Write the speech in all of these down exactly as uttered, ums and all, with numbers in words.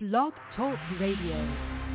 Blog Talk Radio.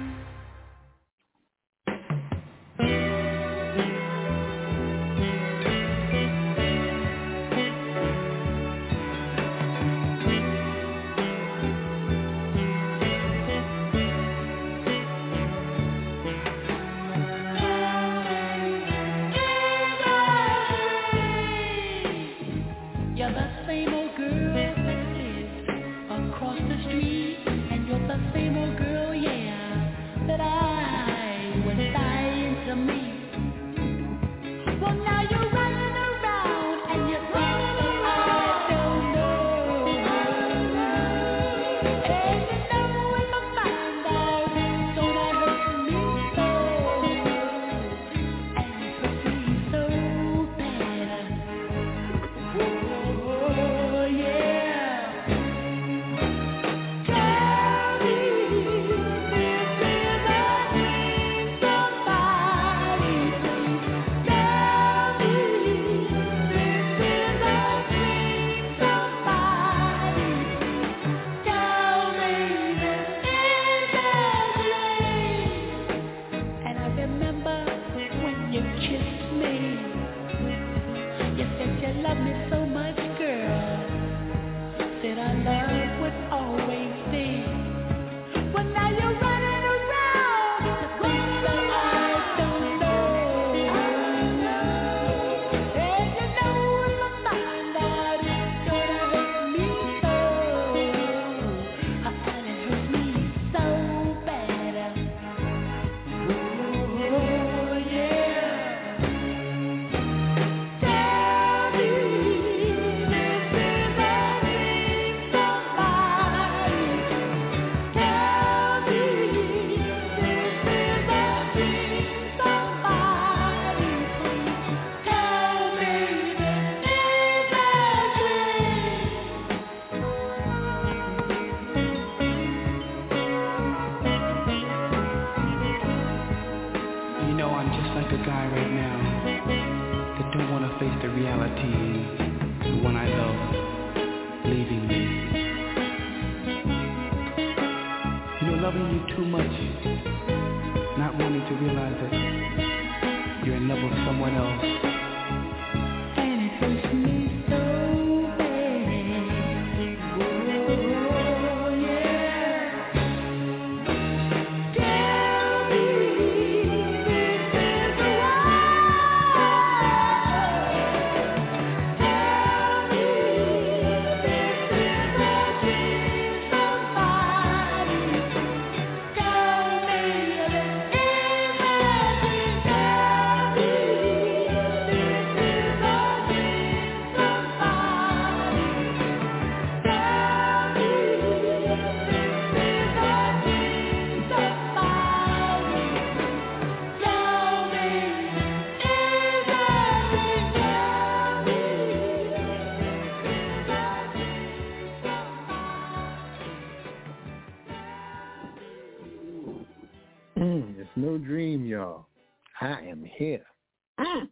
No dream, y'all. I am here. Mm.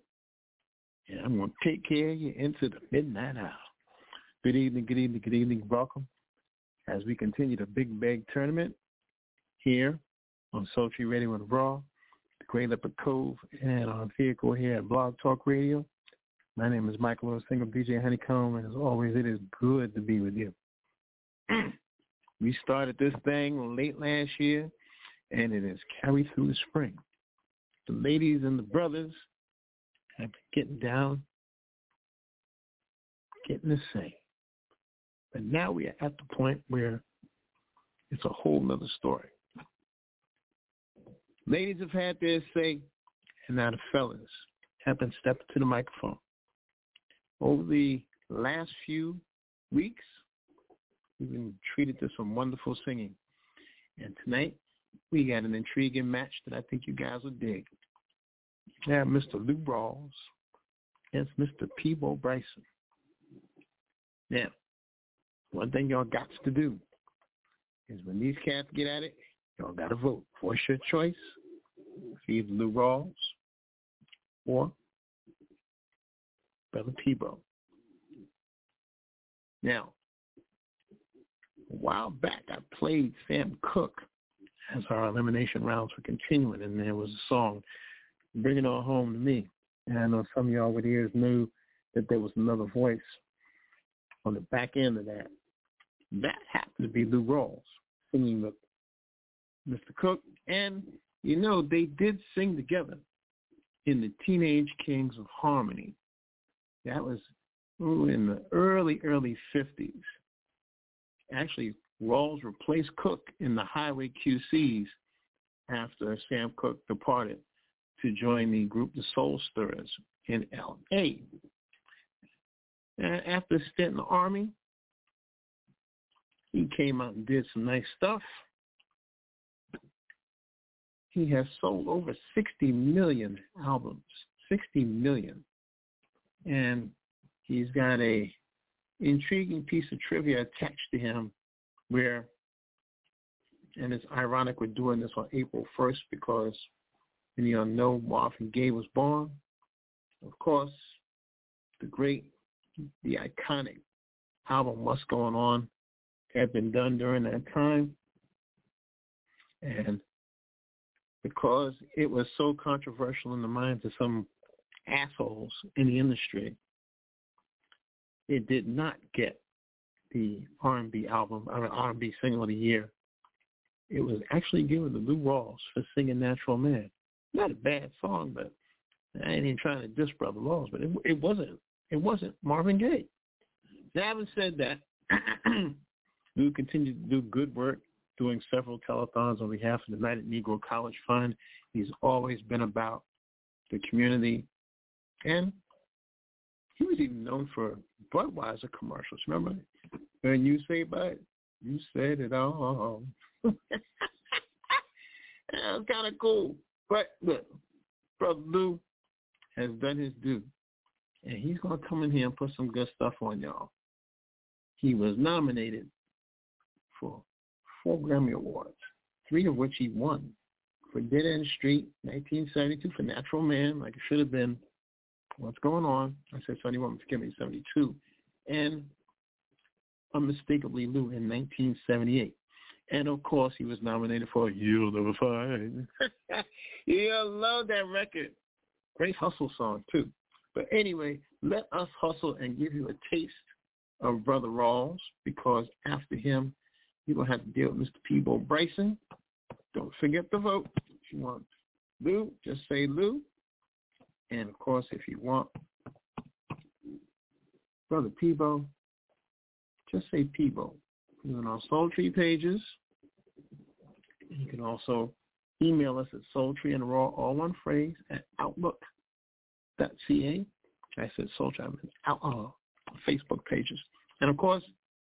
And I'm going to take care of you into the midnight hour. Good evening, good evening, good evening. Welcome as we continue the Big Bag Tournament here on Sultry Radio and Raw, the Great Leopard Cove, and our vehicle here at Blog Talk Radio. My name is Michael O. Single, D J Honeycomb, and as always, it is good to be with you. We started this thing late last year, and it has carried through the spring. The ladies and the brothers have been getting down, getting to sing. But now we are at the point where it's a whole nother story. Ladies have had their say, and now the fellas have been stepping to the microphone. Over the last few weeks, we've been treated to some wonderful singing. And tonight, we got an intriguing match that I think you guys will dig. We have Mister Lou Rawls against Mister Peabo Bryson. Now, one thing y'all got to do is when these cats get at it, y'all got to vote. Voice your choice for either Lou Rawls or Brother Peabo. Now, a while back, I played Sam Cooke as our elimination rounds were continuing, and there was a song, Bring It All Home to Me. And I know some of y'all with ears knew that there was another voice on the back end of that. That happened to be Lou Rawls singing with Mister Cooke. And, you know, they did sing together in the Teenage Kings of Harmony. That was ooh, in the early, early fifties. Actually, Rawls replaced Cooke in the Highway Q Cs after Sam Cooke departed to join the group The Soul Stirrers in L A. And after a stint in the Army, he came out and did some nice stuff. He has sold over sixty million albums, sixty million. And he's got a intriguing piece of trivia attached to him where, and it's ironic we're doing this on April first because many of you know Marvin Gaye was born. Of course, the great, the iconic album What's Going On had been done during that time. And because it was so controversial in the minds of some assholes in the industry, it did not get the R and B album, or R and B single of the year. It was actually given to Lou Rawls for singing Natural Man. Not a bad song, but I ain't even trying to diss Brother Rawls, but it, it wasn't it wasn't Marvin Gaye. Now, having said that, Lou continued to do good work, doing several telethons on behalf of the United Negro College Fund. He's always been about the community. And he was even known for Budweiser commercials. Remember? When you say but, you said it all. That was kind of cool. But look, Brother Lou has done his due. And he's going to come in here and put some good stuff on y'all. He was nominated for four Grammy Awards, three of which he won. For Dead End Street, nineteen seventy-two, for Natural Man, like it should have been. What's Going On? I said seventy-one, forgive me, seventy-two. And Unmistakably Lou in nineteen seventy-eight. And, of course, he was nominated for You'll Never Find. You'll love that record. Great hustle song, too. But anyway, let us hustle and give you a taste of Brother Rawls, because after him, you're going to have to deal with Mister Peabo Bryson. Don't forget to vote. If you want Lou, just say Lou. And, of course, if you want Brother Peabo, just say Peabo. We're on our Soul Tree pages. You can also email us at Soultree and Raw, all one phrase, at outlook dot c a. I said Soul Tree, I mean, out, uh, Facebook pages. And, of course,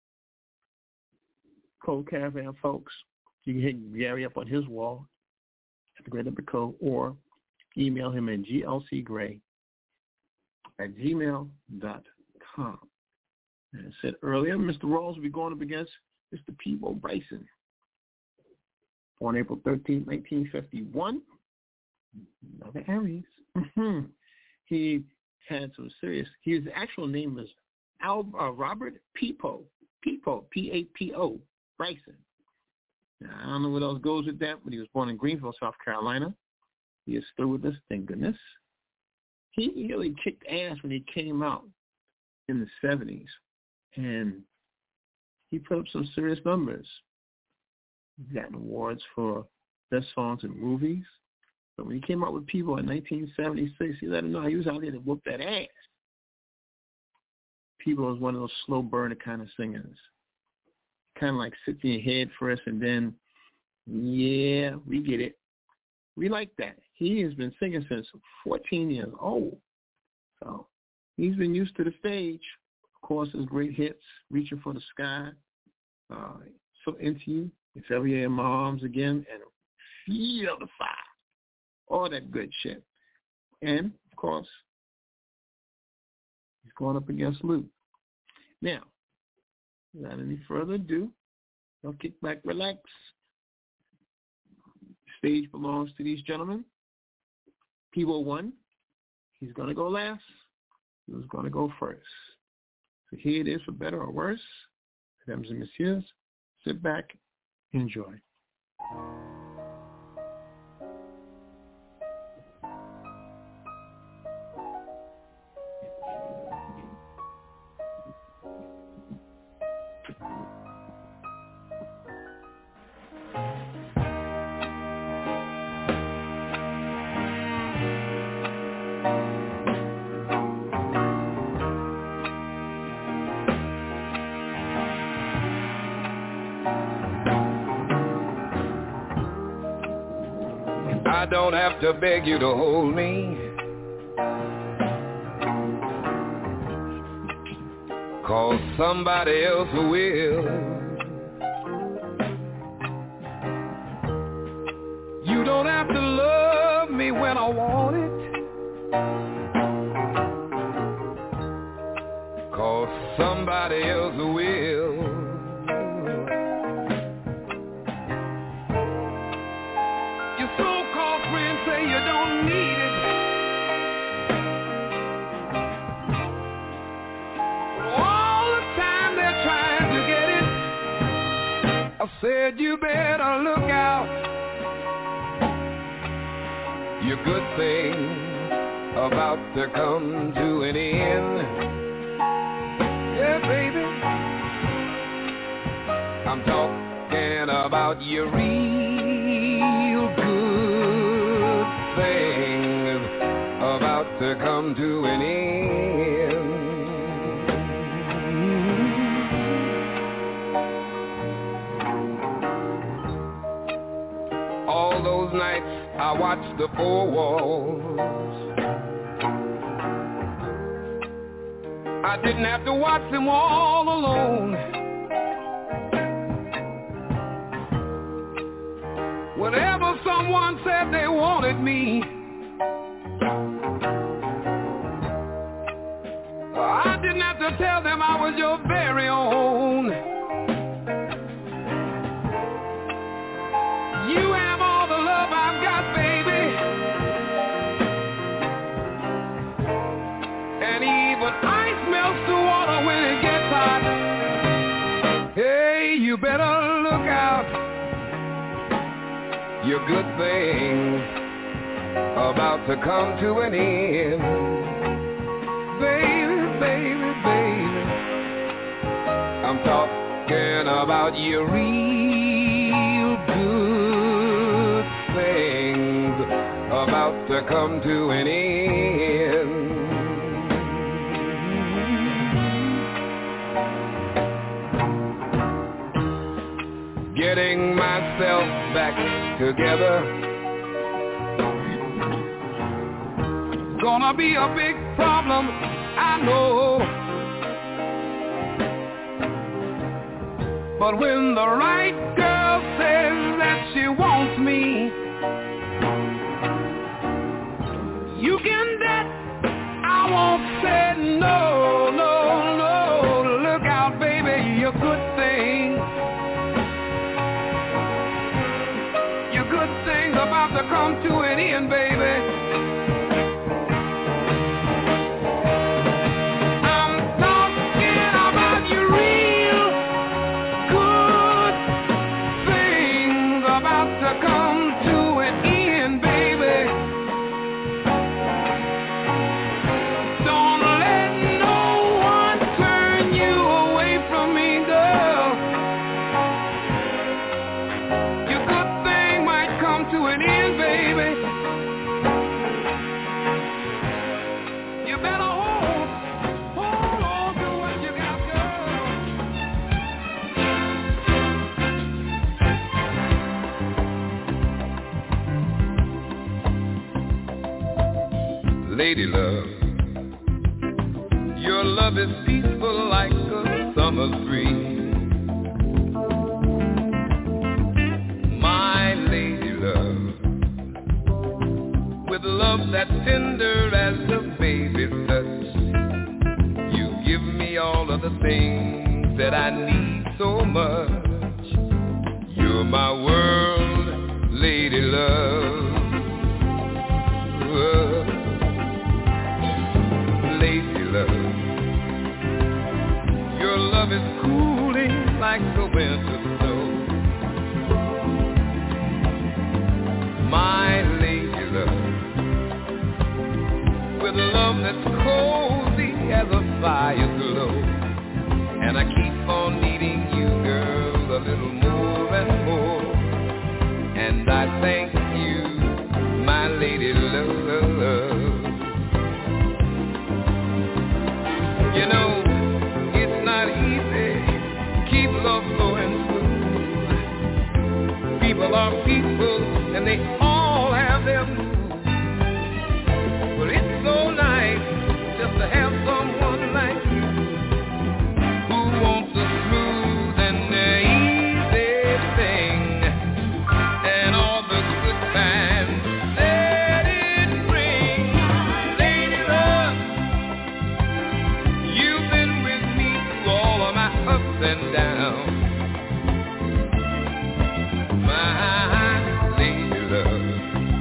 Code Caravan folks, you can hit Gary up on his wall at the Great Epic Code, or email him at g l c gray at gmail dot com. And I said earlier, Mister Rawls will be going up against Mister Peabo Bryson. Born April thirteenth, nineteen fifty-one. Another Aries. Mm-hmm. He had some serious, his actual name was Al, uh, Robert Peepo. Peepo, P A P O, Bryson. Now, I don't know what else goes with that, but he was born in Greenville, South Carolina. He is still with us, thank goodness. He really kicked ass when he came out in the seventies. And he put up some serious numbers. He's gotten awards for best songs in movies. But when he came out with Peabo in nineteen seventy-six, he let him know he was out there to whoop that ass. Peabo was one of those slow burner kind of singers. Kind of like sits in your head first and then, yeah, we get it. We like that. He has been singing since fourteen years old. So he's been used to the stage. Of course, his great hits, Reaching for the Sky, uh, So Into You, If Ever You're in My Arms Again, and Feel the Fire. All that good shit. And, of course, he's going up against Lou. Now, without any further ado, don't kick back, relax. The stage belongs to these gentlemen. Peabo won. He's going to go last. He was going to go first. So here it is, for better or worse. Mesdames et messieurs, Sit back, enjoy. I don't have to beg you to hold me, 'cause somebody else will. You don't have to love me when I want it, 'cause somebody else will. You don't need it. All the time they're trying to get it. I said you better look out. Your good thing about to come to an end. Yeah, baby, I'm talking about your real good things about to come to an end. All those nights I watched the four walls, I didn't have to watch them all alone. Whenever someone said they wanted me, I didn't have to tell them I was your very own. You have all the love I've got, baby, and even ice melts the water when it gets hot. Hey, you better look out. Your good thing about to come to an end. Baby, baby, baby, I'm talking about your real good things about to come to an end. Getting myself back together, gonna be a big problem, I know. But when the right girl says that she wants me, you can bet I won't say no, no, no. Look out, baby, you're a good thing. Your good thing's about to come to an end, baby. Lady love, your love is peaceful like a summer breeze. My lady love, with love that's tender as a baby's touch, you give me all of the things that I need so much. You're my world, lady love. Uh, Your love is cooling like the winter snow. And I keep on needing you, girl, a little more and more. And I thank you, my lady love. You know, it's not easy to keep love flowing smooth. People are people, and they all have their moods. But it's so nice just to have someone like you who wants a smooth and easy thing, and all the good times that it brings. Lady love, you've been with me through all of my ups and downs. My lady love,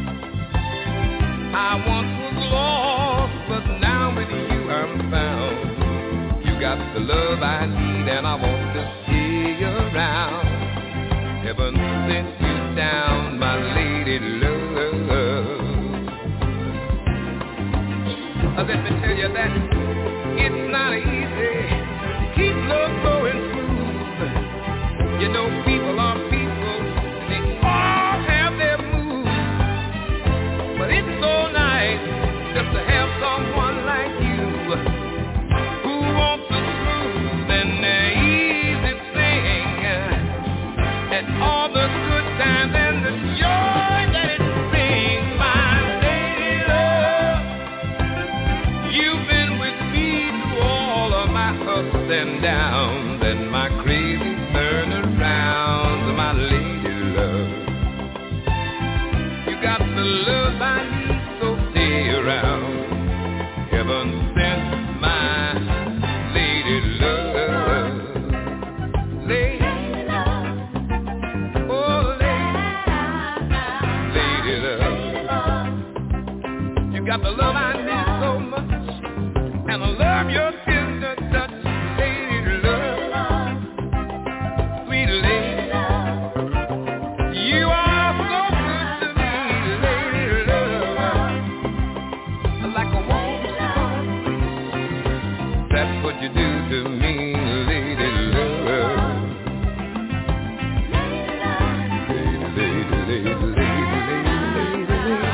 I once was lost, but now with you I'm found. You got the love I need, and I want to see you around. Heaven sent you down, my lady love. Uh, let me tell you that it's not easy to keep love going smooth. You know, people are people, and they all have their moods. But it's so nice just to have someone like you who wants a smooth and easy thing, and all the good times and the joy that it brings. My lady love, you've been with me through all of my ups and downs and my crazy turnarounds. My lady love, you got the love I need, so stay around. Heaven sent my lady love. Lady love, oh lady, lady love. You got the love I need so much, and I love your tender touch. Lady love, sweet lady, you are so good to me. Lady love, like a woman. That's what you do to me, lady love. Lady, lady, lady, lady, lady,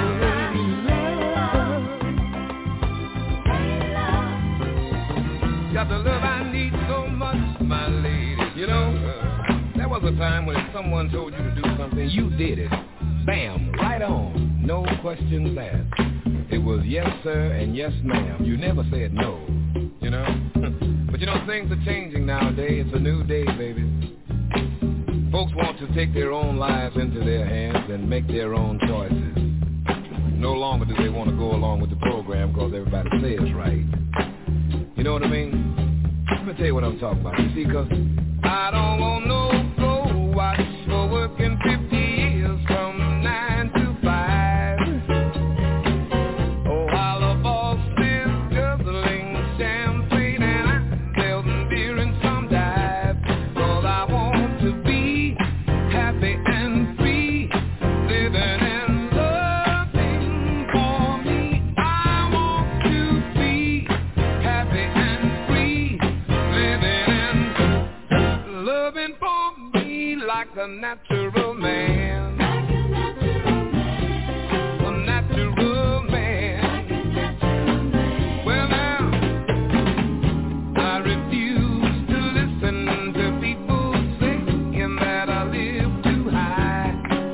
lady. Got the love I need so much, my lady. You know, uh, there was a time when someone told you to do something, you did it. Bam, right on, no questions asked. It was yes sir and yes ma'am. You never said no, you know. But you know, things are changing nowadays. It's a new day, baby. Folks want to take their own lives into their hands and make their own choices. No longer do they want to go along with the program because everybody says right. You know what I mean? Let me tell you what I'm talking about. You see, because I don't want no go watch for working fifty years from nine to five. Oh, I love all this guzzling champagne, and I'm selling beer and some dive. Cause I want to be happy and free, living and loving for me. I want to be happy and free, living and loving for me like a natural man. Like a natural man. A natural man. Like a natural man. Well now, I refuse to listen to people saying that I live too high.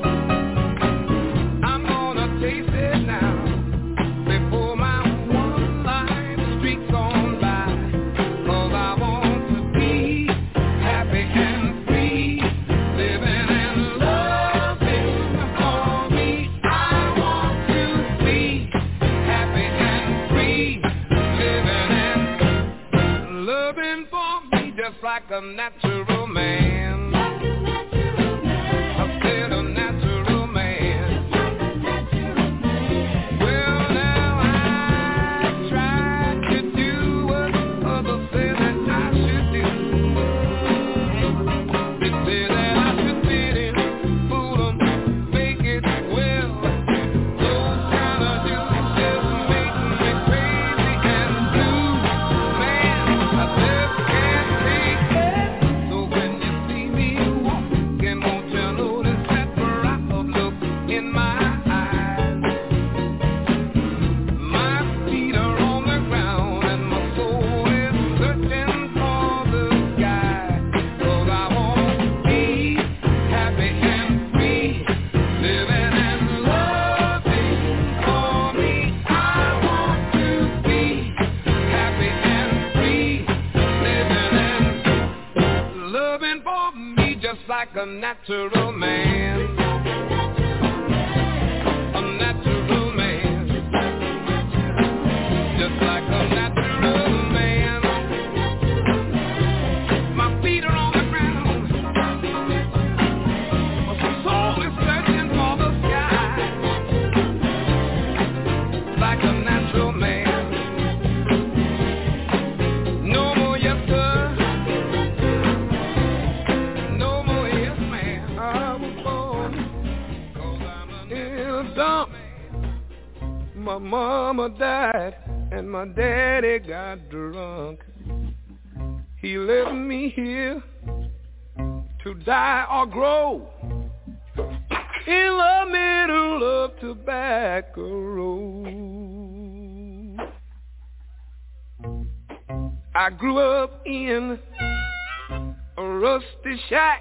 I'm gonna taste it now before my one life streaks on by. Cause I want to be happy and free, living and loving for me. I want to be happy and free, living and loving for me just like a natural man. Like a natural man. I said a natural man. Like a natural man. Well now I tried to do what others say that I should do. They say that I should fit in, fool 'em, make it well. Those kind of dudes just make me crazy and blue. Man, I just can't take natural man. A natural man. Just like a natural man. My feet are on the ground. My soul is searching for the sky. Like a natural man. No more yes sir. No more yes man. I was born 'cause I'm a in a dump. My mama died and my daddy got drunk. He left me here to die or grow in the middle of Tobacco Road. I grew up in a rusty shack.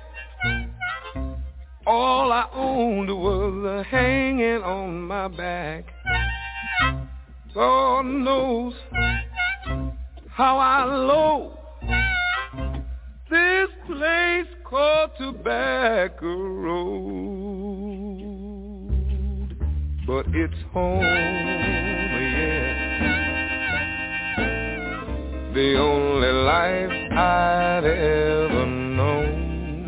All I owned was a hanging on my back. God knows how I loathe this place called Tobacco Road. But it's home, yeah. The only life I'd ever known.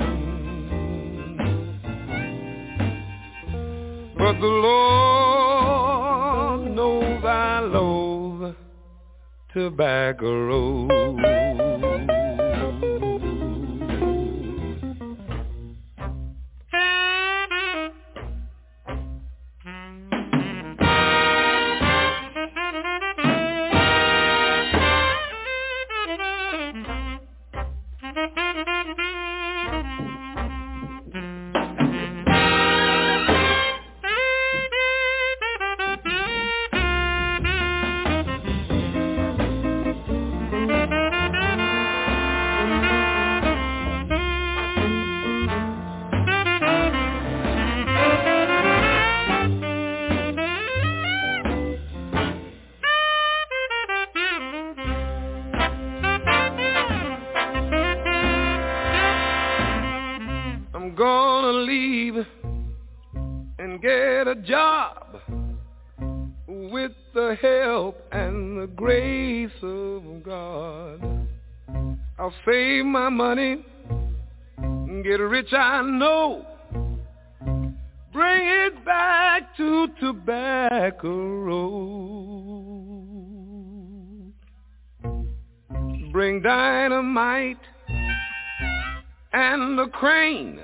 But the Lord knows I loathe Tobacco Road. Gonna leave and get a job with the help and the grace of God. I'll save my money, get rich I know, bring it back to Tobacco Road. Bring dynamite and a crane,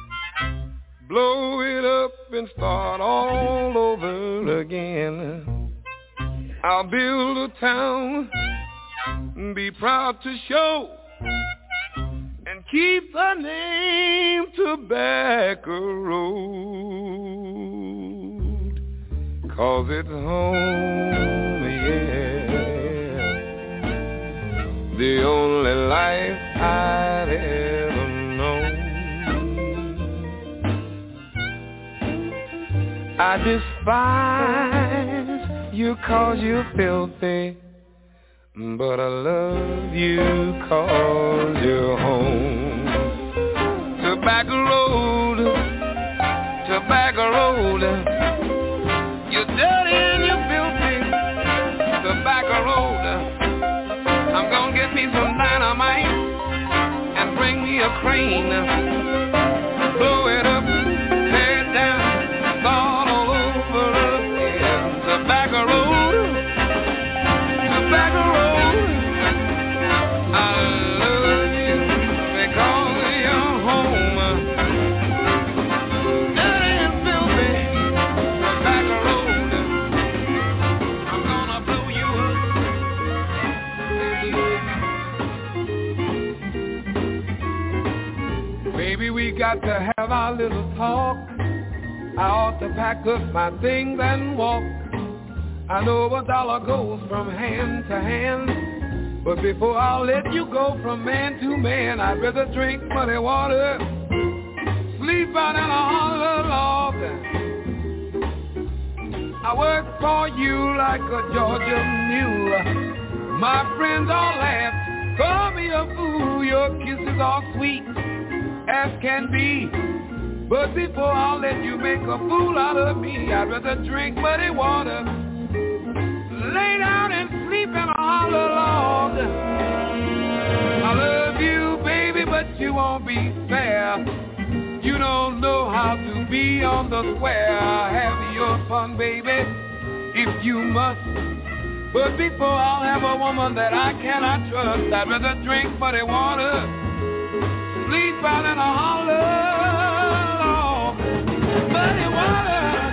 blow it up and start all over again. I'll build a town, be proud to show, and keep the name Tobacco Road. 'Cause it's home, yeah. The only life I'd ever known. I despise you 'cause you're filthy, but I love you 'cause you're home. Tobacco Road, Tobacco Road, you're dirty and you're filthy. Tobacco Road, I'm gonna get me some dynamite and bring me a crane, blow it up, tear it down, start all over again. Tobacco Road, Tobacco Road, I love you because you're home. Dirty and filthy, Tobacco Road, I'm gonna blow you up. Baby, we got to have our little talk. I ought to pack up my things and walk. I know a dollar goes from hand to hand, but before I let you go from man to man, I'd rather drink muddy water, sleep out in a hollow log. I work for you like a Georgia mule. My friends all laugh, call me a fool. Your kisses are sweet as can be. But before I'll let you make a fool out of me, I'd rather drink muddy water, lay down and sleep in a hollow log. I love you, baby, but you won't be fair. You don't know how to be on the square. Have your fun, baby, if you must. But before I'll have a woman that I cannot trust, I'd rather drink muddy water, sleep out in a hollow, muddy water.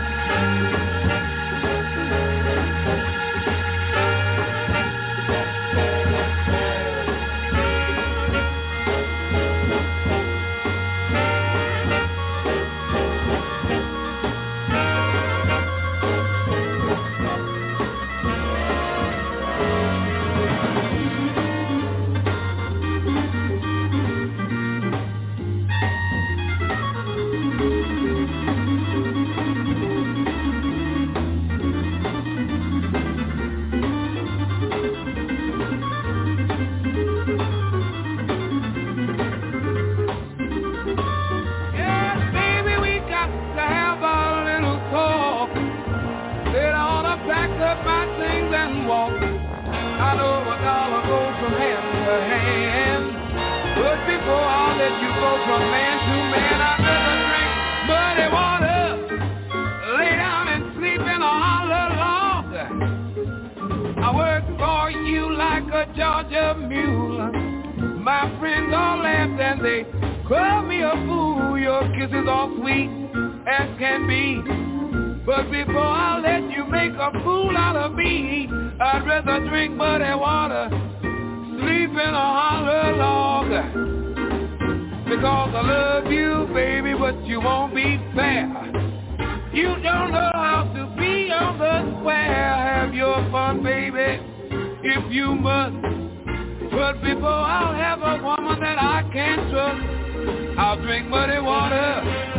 Georgia mule. My friends all laughed and they called me a fool. Your kisses all sweet as can be. But before I let you make a fool out of me, I'd rather drink muddy water, sleep in a hollow log. Because I love you, baby, but you won't be fair. You don't know how to be on the square. Have your fun, baby, if you must. But before I'll have a woman that I can't trust, I'll drink muddy water,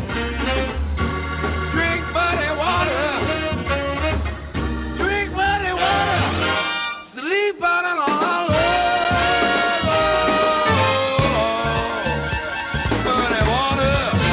drink muddy water, drink muddy water, sleep out in a hollow, muddy water.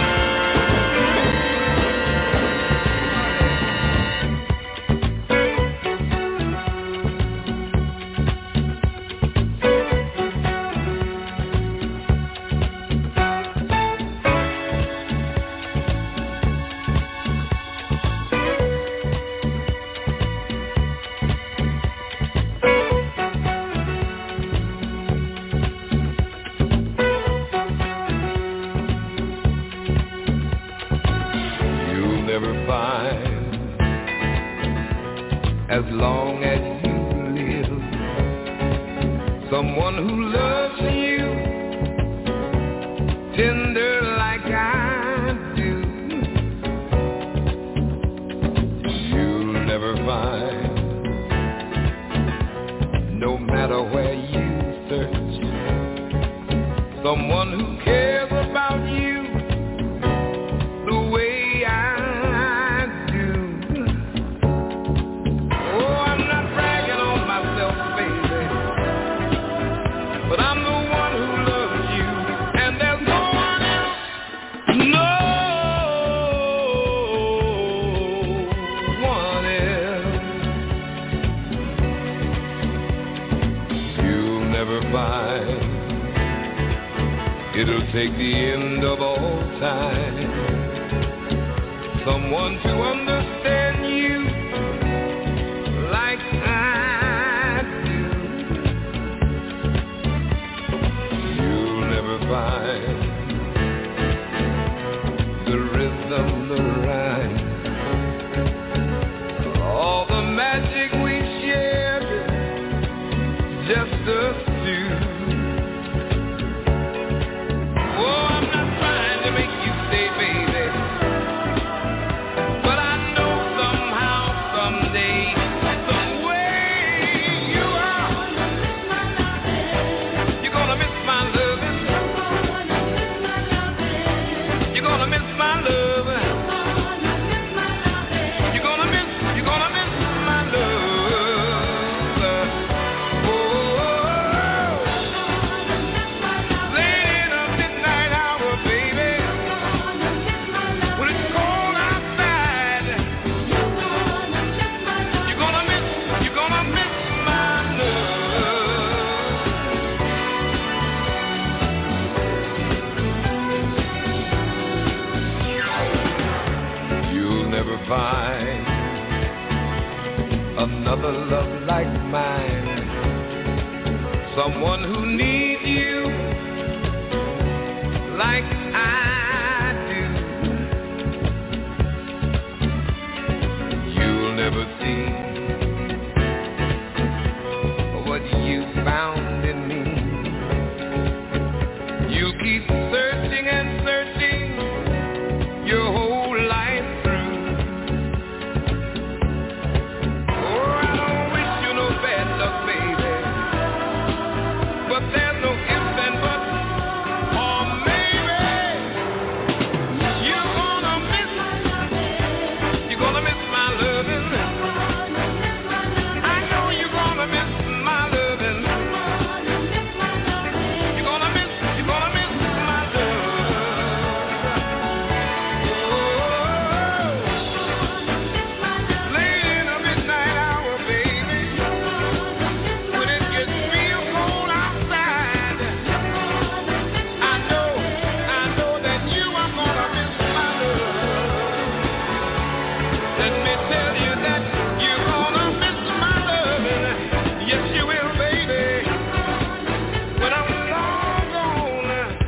As long as you live, someone who loves you tender like I do, you'll never find, no matter where you search, someone who cares about you the way I It'll take the end of all time, someone to understand you like I do. You'll never find the rhythm, the rhyme, all the magic we shared, just us two. Make you stay, baby, but I know ever find another love like mine, someone who needs you like I do. You'll never see what you found in me. You'll keep searching and searching your whole life through. Oh, I don't wish you no bad luck, baby, but there's no ifs and buts, or maybe you're gonna miss, you're gonna miss my loving. I know you're gonna miss my loving. You're gonna miss, you're gonna miss my love. Late in the midnight hour, baby, when it gets real cold outside, I know, I know that you are gonna miss my love. Let me tell you that you're gonna miss my loving. Yes, you will, baby, when I'm long gone.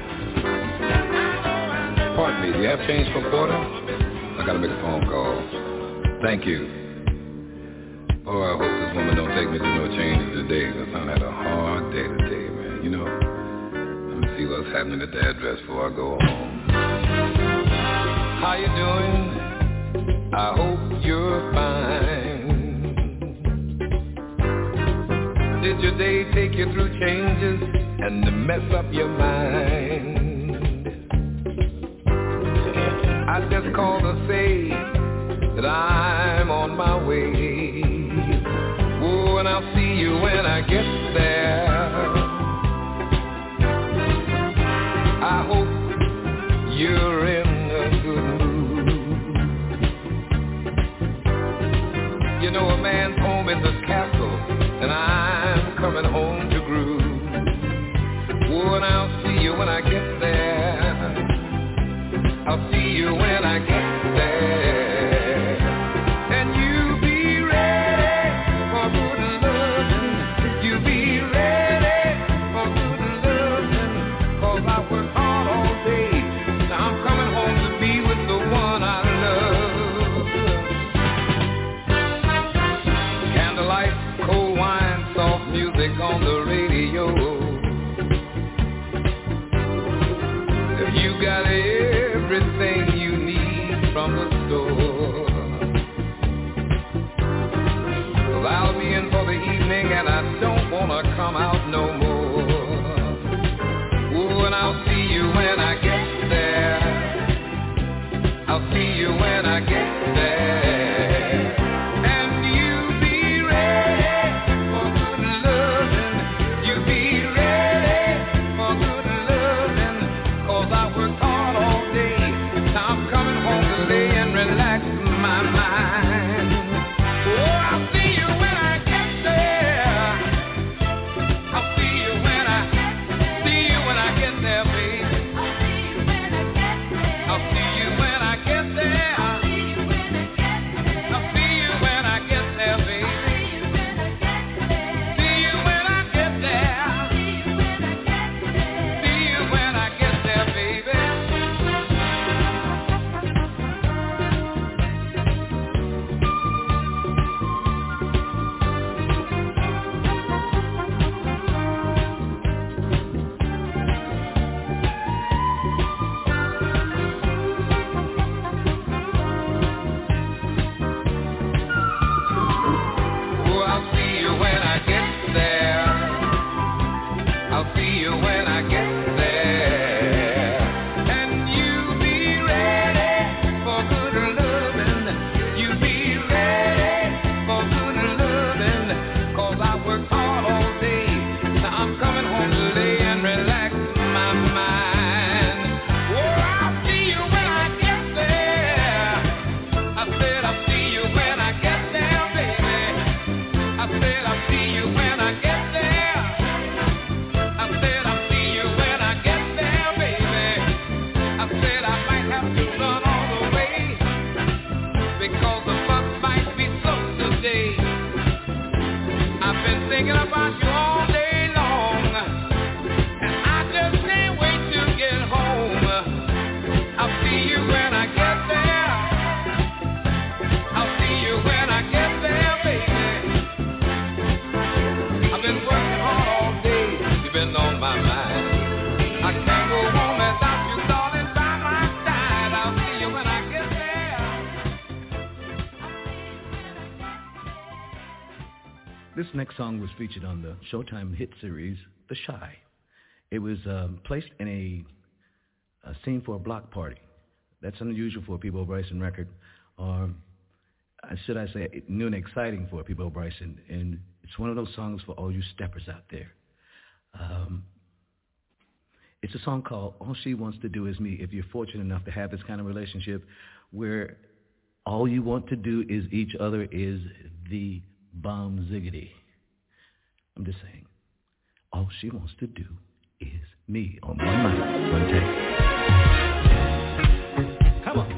Pardon me, do you have change for quarter? I gotta make a phone call. Thank you. Oh, I hope this woman don't take me through no changes today, because I had a hard day today, man. You know, let me see what's happening at the address before I go home. How you doing? I hope you're fine. Did your day take you through changes and to mess up your mind? I just called to say that I'm on my way. Oh, and I'll see you when I get there. I hope you're in a good mood. You know, a man's home is a castle, and I'm coming home to groove. Oh, and I'll see you when I get there. I'll see you when I get there. And you be ready. This next song was featured on the Showtime hit series, The Chi. It was um, placed in a, a scene for a block party. That's unusual for a Peabo Bryson record, or uh, should I say new and exciting for a Peabo Bryson, and it's one of those songs for all you steppers out there. Um, it's a song called All She Wants to Do Is Me. If you're fortunate enough to have this kind of relationship where all you want to do is each other is the bomb ziggity. I'm just saying, all she wants to do is me on one night, one take. Come on.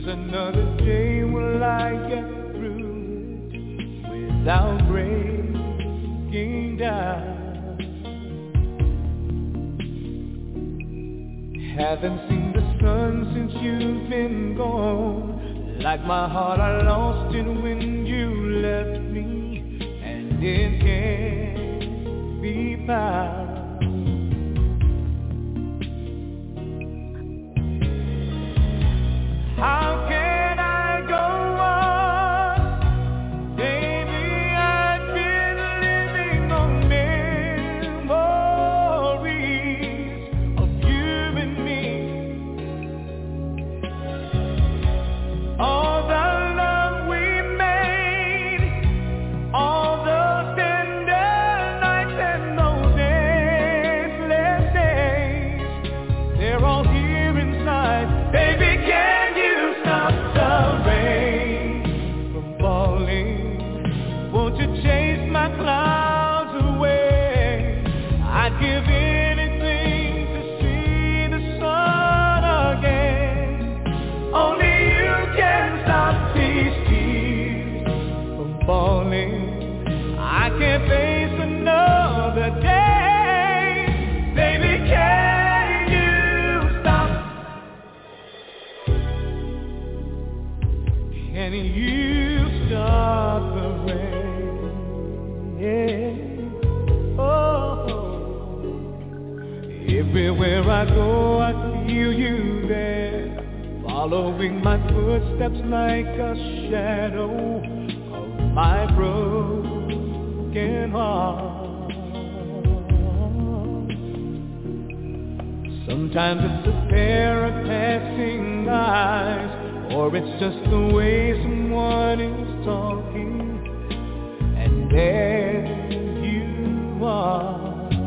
another day will I get through it without breaking down? Haven't seen the sun since you've been gone. Like my heart, I lost it when you left me, and it can't be found. How can I go on? Baby, I've been living on memories of you and me. All the love we made, all those tender nights and those endless days, they're all here inside. Baby, can chase my clouds away. I'd give anything to see the sun again. Only you can stop these tears from falling. I can't face another day. Baby, can you stop? Can you stop the rain? Yeah. Oh, everywhere I go, I feel you there, following my footsteps like a shadow of my broken heart. Sometimes it's a pair of passing eyes, or it's just the way someone is talking. There you are.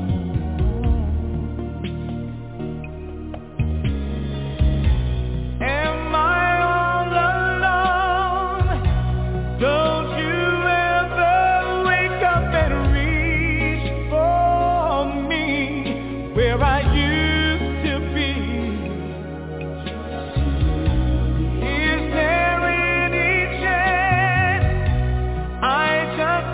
Am I all alone? Don't you ever wake up and reach for me where I used to be? Is there any chance I just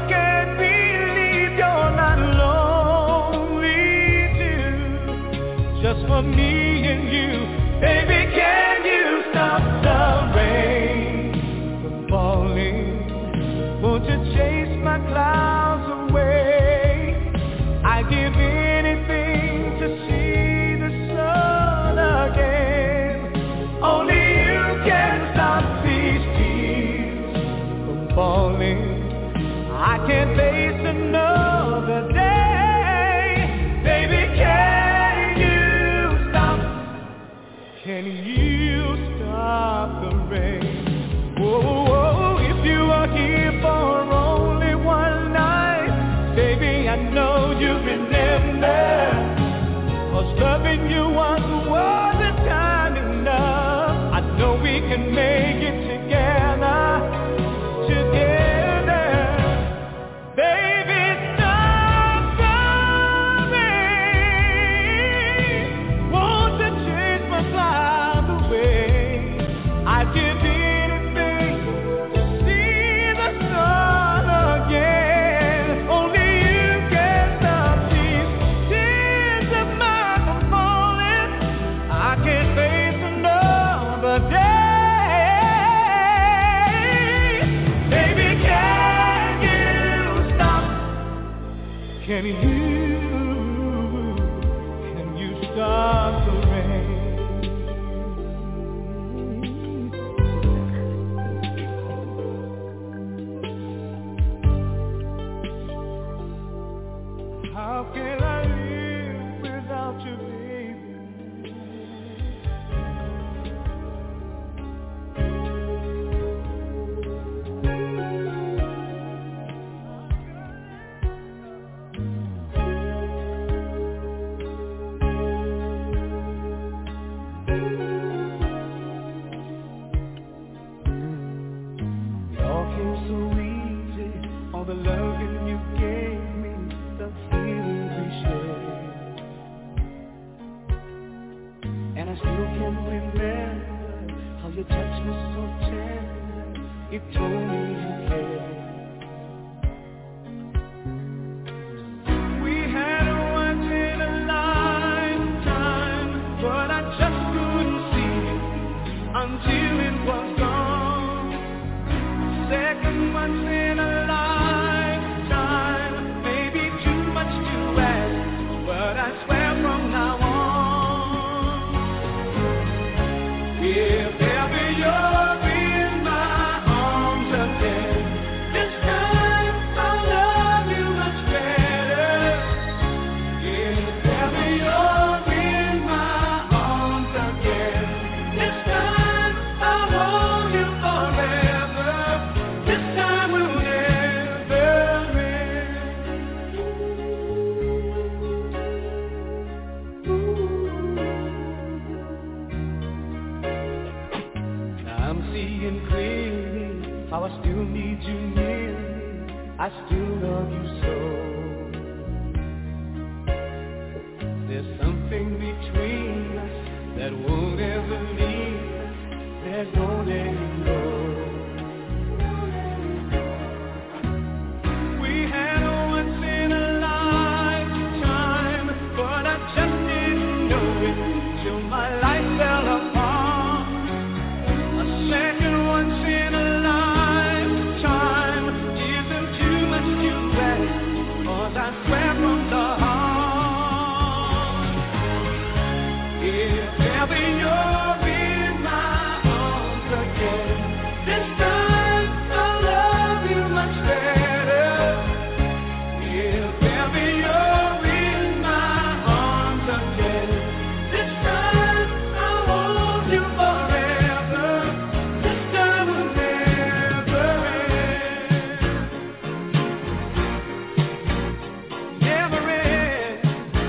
just for me and you? Baby, can you stop the rain from falling? Won't you chase my clouds away? I'd give anything to see the sun again. Only you can stop these tears from falling. I can't face another day. Baby, can Can you stop the rain? Oh, if you are here for only one night, baby, I know you remember. 'Cause loving you once wasn't time enough. I know we can make it together, together. Baby, stop the rain. Won't you chase my clouds away? I'd give anything to see the sun again. Only you can stop these tears of mine from falling. I can't face another day. Baby, can you stop? Can you, can you stop the rain? How can I live without you, baby? It all came so easy, all the loving you gave me, the feeling we shared. you told me you cared. We had a once in a lifetime, but I just couldn't see it until it was gone. Second once in a lifetime, maybe too much to ask, but I swear from now on, if ever you're in my arms again, this time I'll love you much better. If ever you're in my arms again, this time I'll hold you forever. This time will never end. I'm seeing clearly how I still need you near me. I still love you so. There's something between us that won't ever leave us. There's no letting go. We had a once in a lifetime, but I just didn't know it till my life fell apart. A second once in a lifetime isn't too much to ask, 'cause I swear from the heart, if ever you're in my arms again, this time I'll love you much better. If ever you're in my arms again, this time I'll hold you forever. This time will never end. Never end.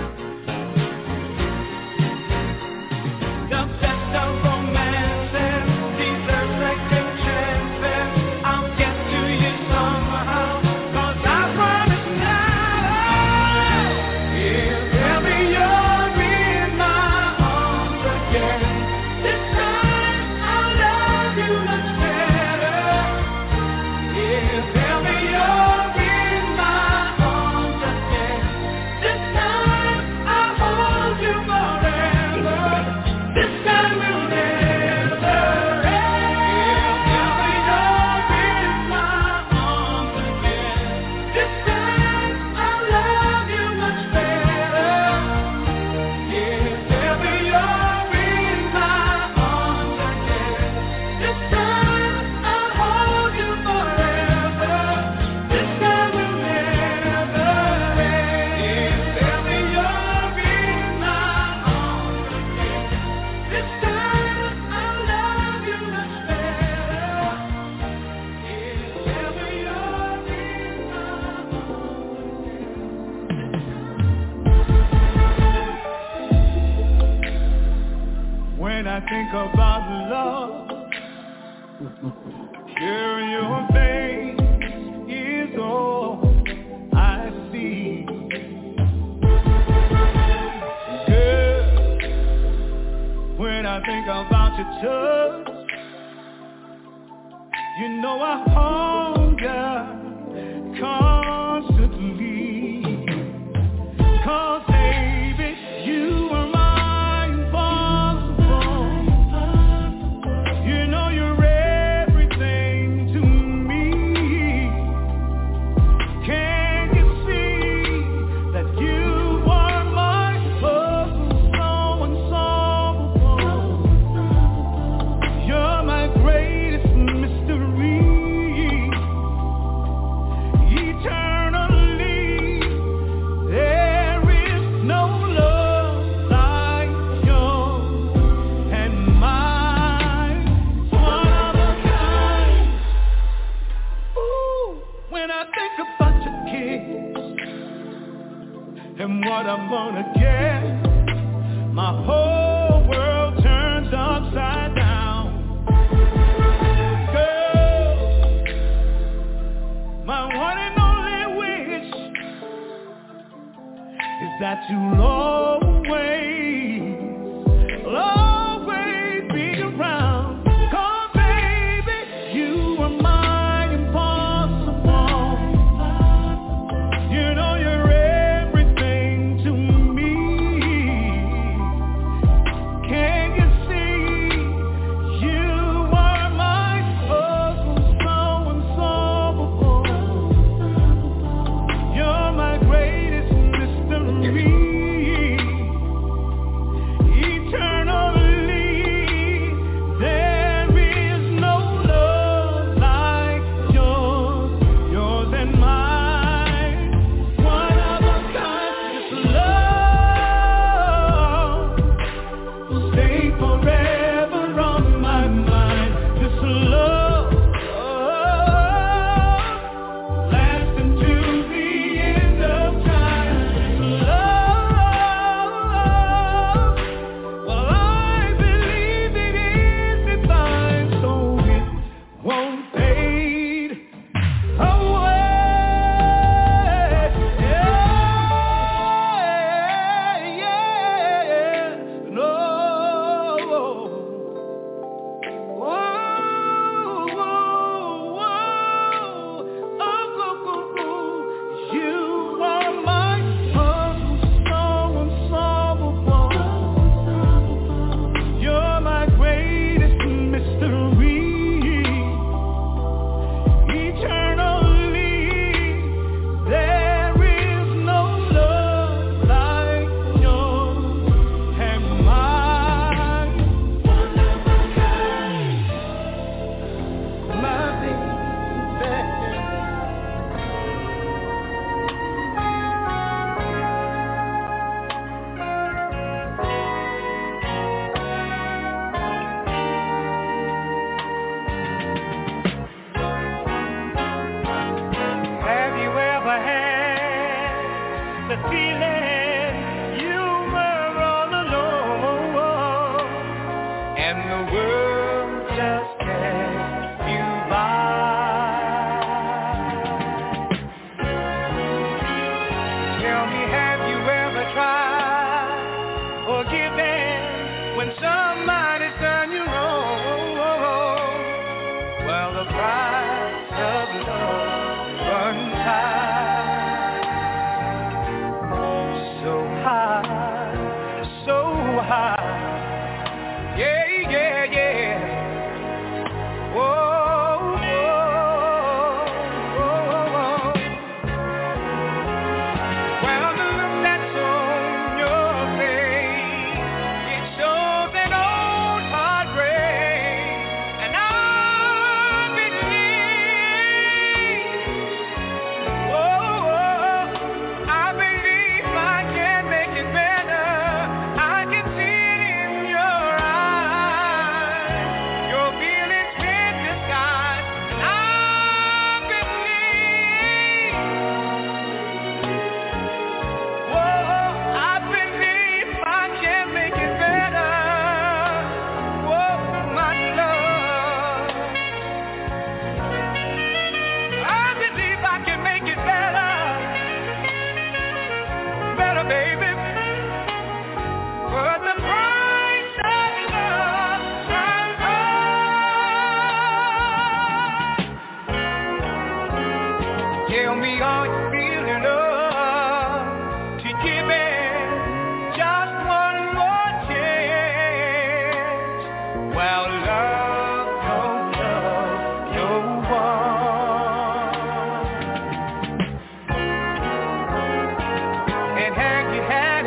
The best of romances deserve second chances. I'll get to you somehow, 'cause I promise now, if ever you're in my arms again, this time I'll love you much better. If ever you're in my arms again, this time I'll hold you forever. This time will never end. If ever you're in my arms again, this time I'll love you much better. If ever you're in my arms again, this time I'll hold you forever. This time will never end. If ever you're in my arms again, this time I'll love you much better. If ever you're in my arms. When I think about love, here your face is all I see. Girl, when I think about your touch, you know I hunger constantly. 'Cause baby, you are my impossible. You know you're everything to me. Can't you see that you are my puzzle, so unsolvable? You're my greatest mystery. Eternally, there is no love like yours and mine. One of a kind. Ooh, when I think about your kiss and what I'm gonna get, my whole world turns upside down. Girl, my one and only wish is that you'll always, always be around. 'Cause baby, you are mine.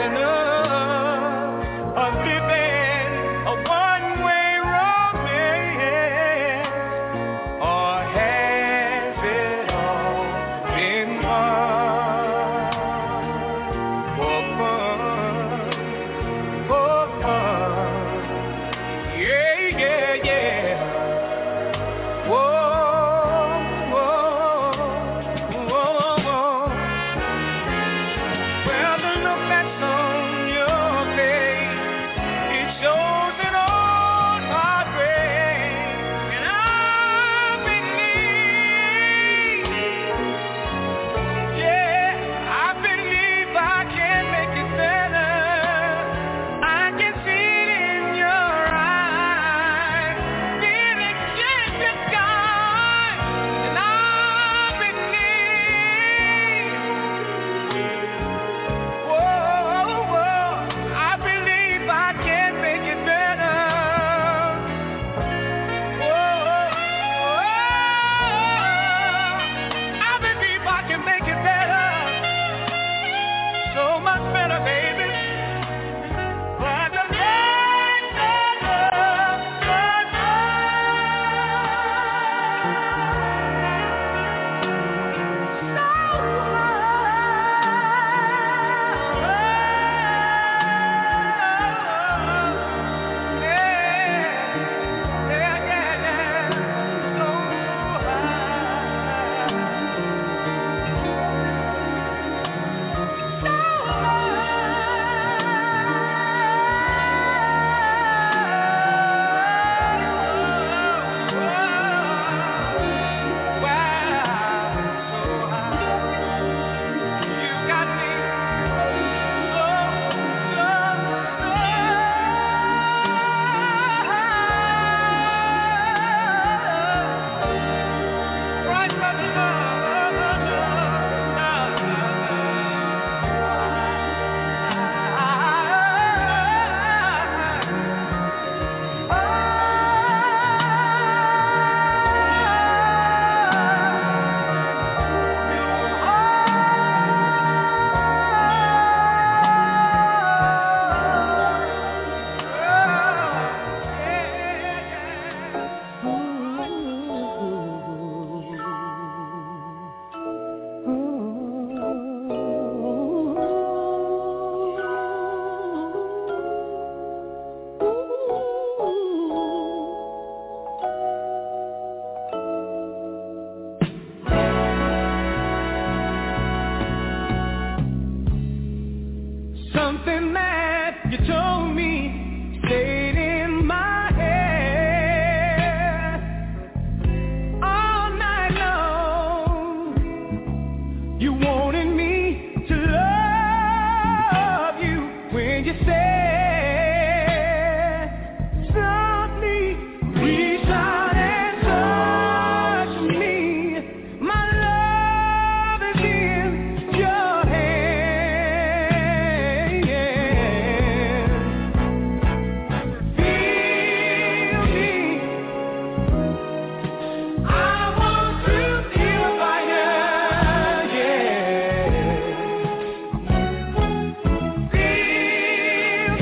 feel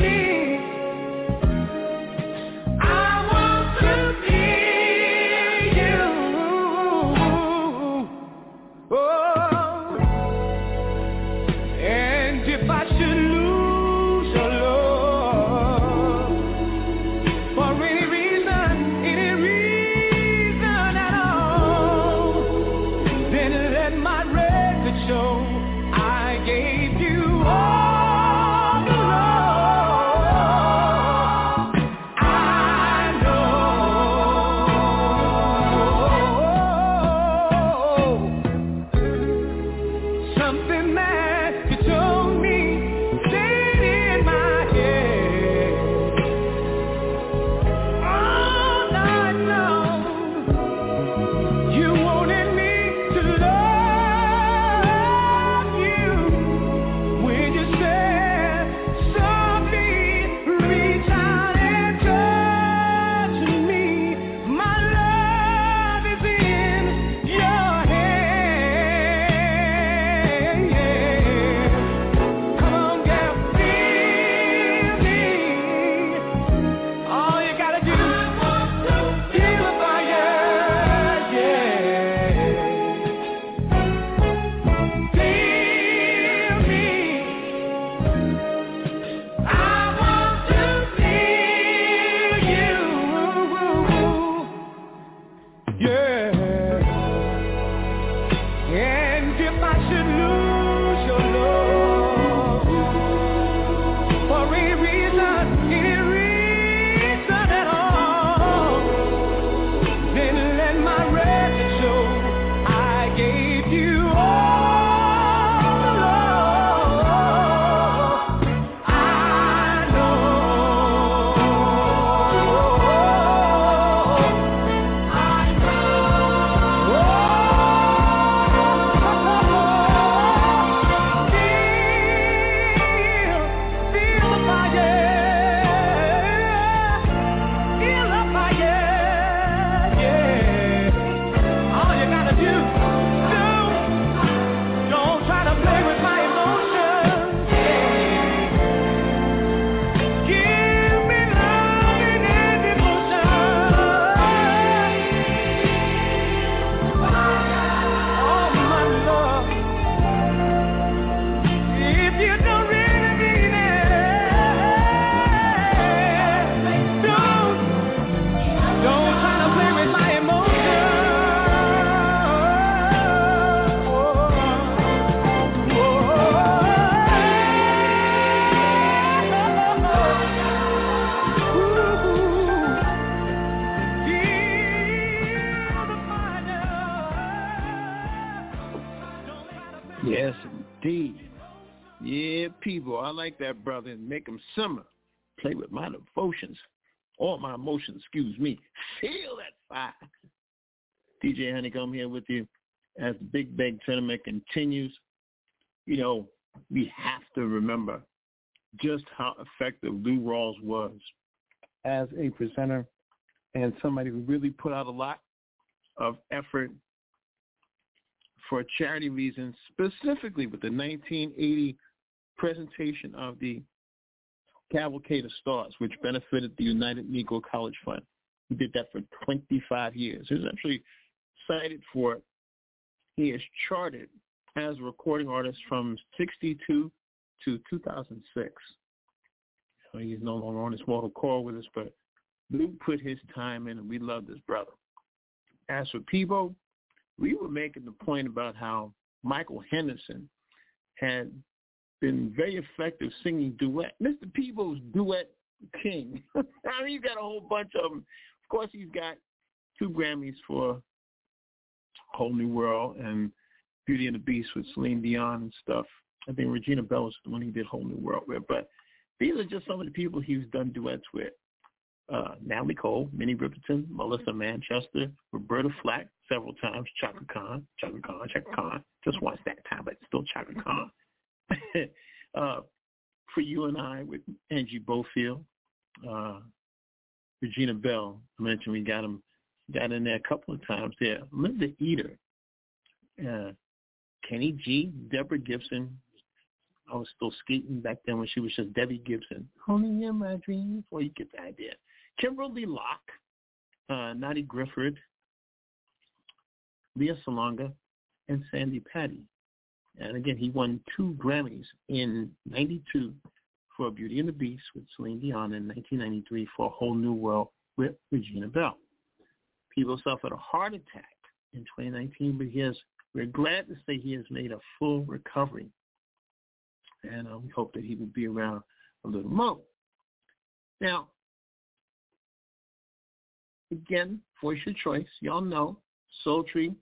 Yes, indeed. Yeah, people, I like that, brother, and make them simmer. Play with my devotions, or my emotions, excuse me. Feel that fire. D J Honeycomb here with you as the Big Bang Tournament continues. You know, we have to remember just how effective Lou Rawls was as a presenter and somebody who really put out a lot of effort for charity reasons, specifically with the nineteen eighty presentation of the Cavalcade of Stars, which benefited the United Negro College Fund. He did that for twenty-five years. He was actually cited for it. He is charted as a recording artist from sixty-two to two thousand six. So he's no longer on this mortal coil with us, but Lou put his time in, and we love this brother. As for Peabo, we were making the point about how Michael Henderson had been very effective singing duet. Mister Peebo's duet king. I mean, he's got a whole bunch of them. Of course, he's got two Grammys for Whole New World and Beauty and the Beast with Celine Dion and stuff. I think Regina Bell was the one he did Whole New World with. But these are just some of the people he's done duets with. Uh, Natalie Cole, Minnie Riperton, Melissa Manchester, Roberta Flack several times, Chaka Khan, Chaka Khan, Chaka Khan. Just once that time, but still Chaka Khan. uh, For You and I with Angie Bofield, uh, Regina Bell. I mentioned we got him, got in there a couple of times there. Linda Eater, uh, Kenny G, Deborah Gibson. I was still skating back then when she was just Debbie Gibson. Only in my dreams. Well, you get the idea. Kimberly Locke, uh, Noddy Griffith, Leah Salonga, and Sandy Patty. And again, he won two Grammys in ninety-two for Beauty and the Beast with Celine Dion, and nineteen ninety-three for A Whole New World with Regina Bell. People suffered a heart attack in twenty nineteen, but he has, we're glad to say he has made a full recovery. And uh, we hope that he will be around a little more. Now, again, voice your choice. Y'all know, Sultry,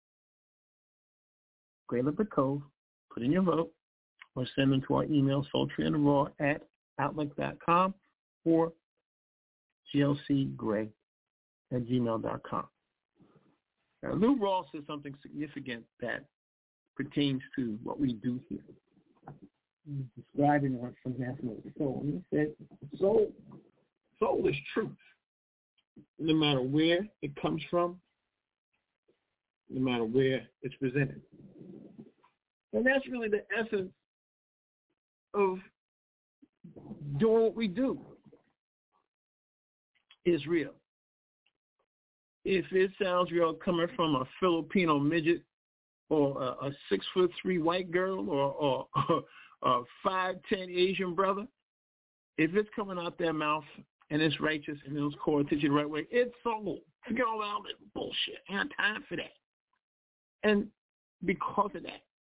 Great Leopard Cove, put in your vote, or send them to our email, sultryandtheraw at outlook dot com or glcgray at gmail dot com. Now, Lou Rawls said something significant that pertains to what we do here. He's describing what from National Soul. And he said, soul, soul is truth. No matter where it comes from, no matter where it's presented. And that's really the essence of doing what we do. Is real. If it sounds real coming from a Filipino midget or a, a six foot three white girl or, or, a five ten Asian brother, if it's coming out their mouth and it's righteous and it's core teach you the right way, it's soul. Forget all that bullshit. I ain't time for that. And because of that,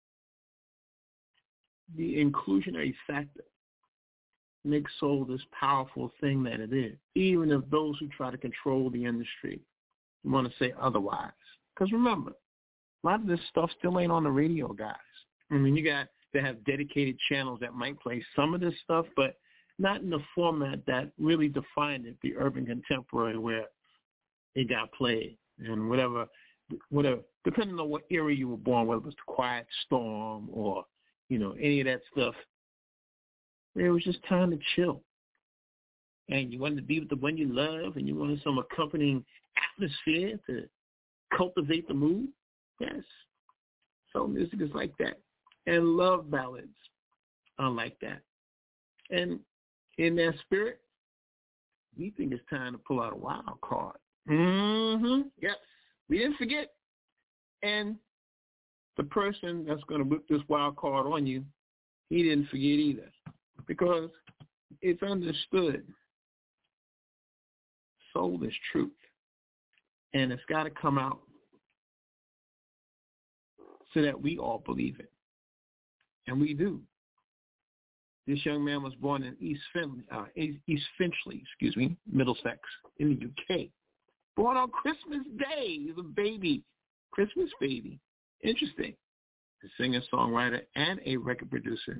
the inclusionary factor makes soul this powerful thing that it is, even if those who try to control the industry want to say otherwise. Because remember, a lot of this stuff still ain't on the radio, guys. I mean, you got to have dedicated channels that might play some of this stuff, but not in the format that really defined it, the urban contemporary where it got played and whatever, whatever, depending on what era you were born, whether it was the Quiet Storm or, you know, any of that stuff. It was just time to chill. And you wanted to be with the one you love and you wanted some accompanying atmosphere to cultivate the mood. Yes. Soul music is like that. And love ballads are like that. And in that spirit, we think it's time to pull out a wild card. Mm-hmm. Yes. We didn't forget. And the person that's going to whip this wild card on you, he didn't forget either. Because it's understood. Soul is truth. And it's got to come out so that we all believe it. And we do. This young man was born in East Finchley, uh, East Finchley, excuse me, Middlesex, in the U K. Born on Christmas Day. He's a baby, Christmas baby. Interesting. A singer, songwriter, and a record producer.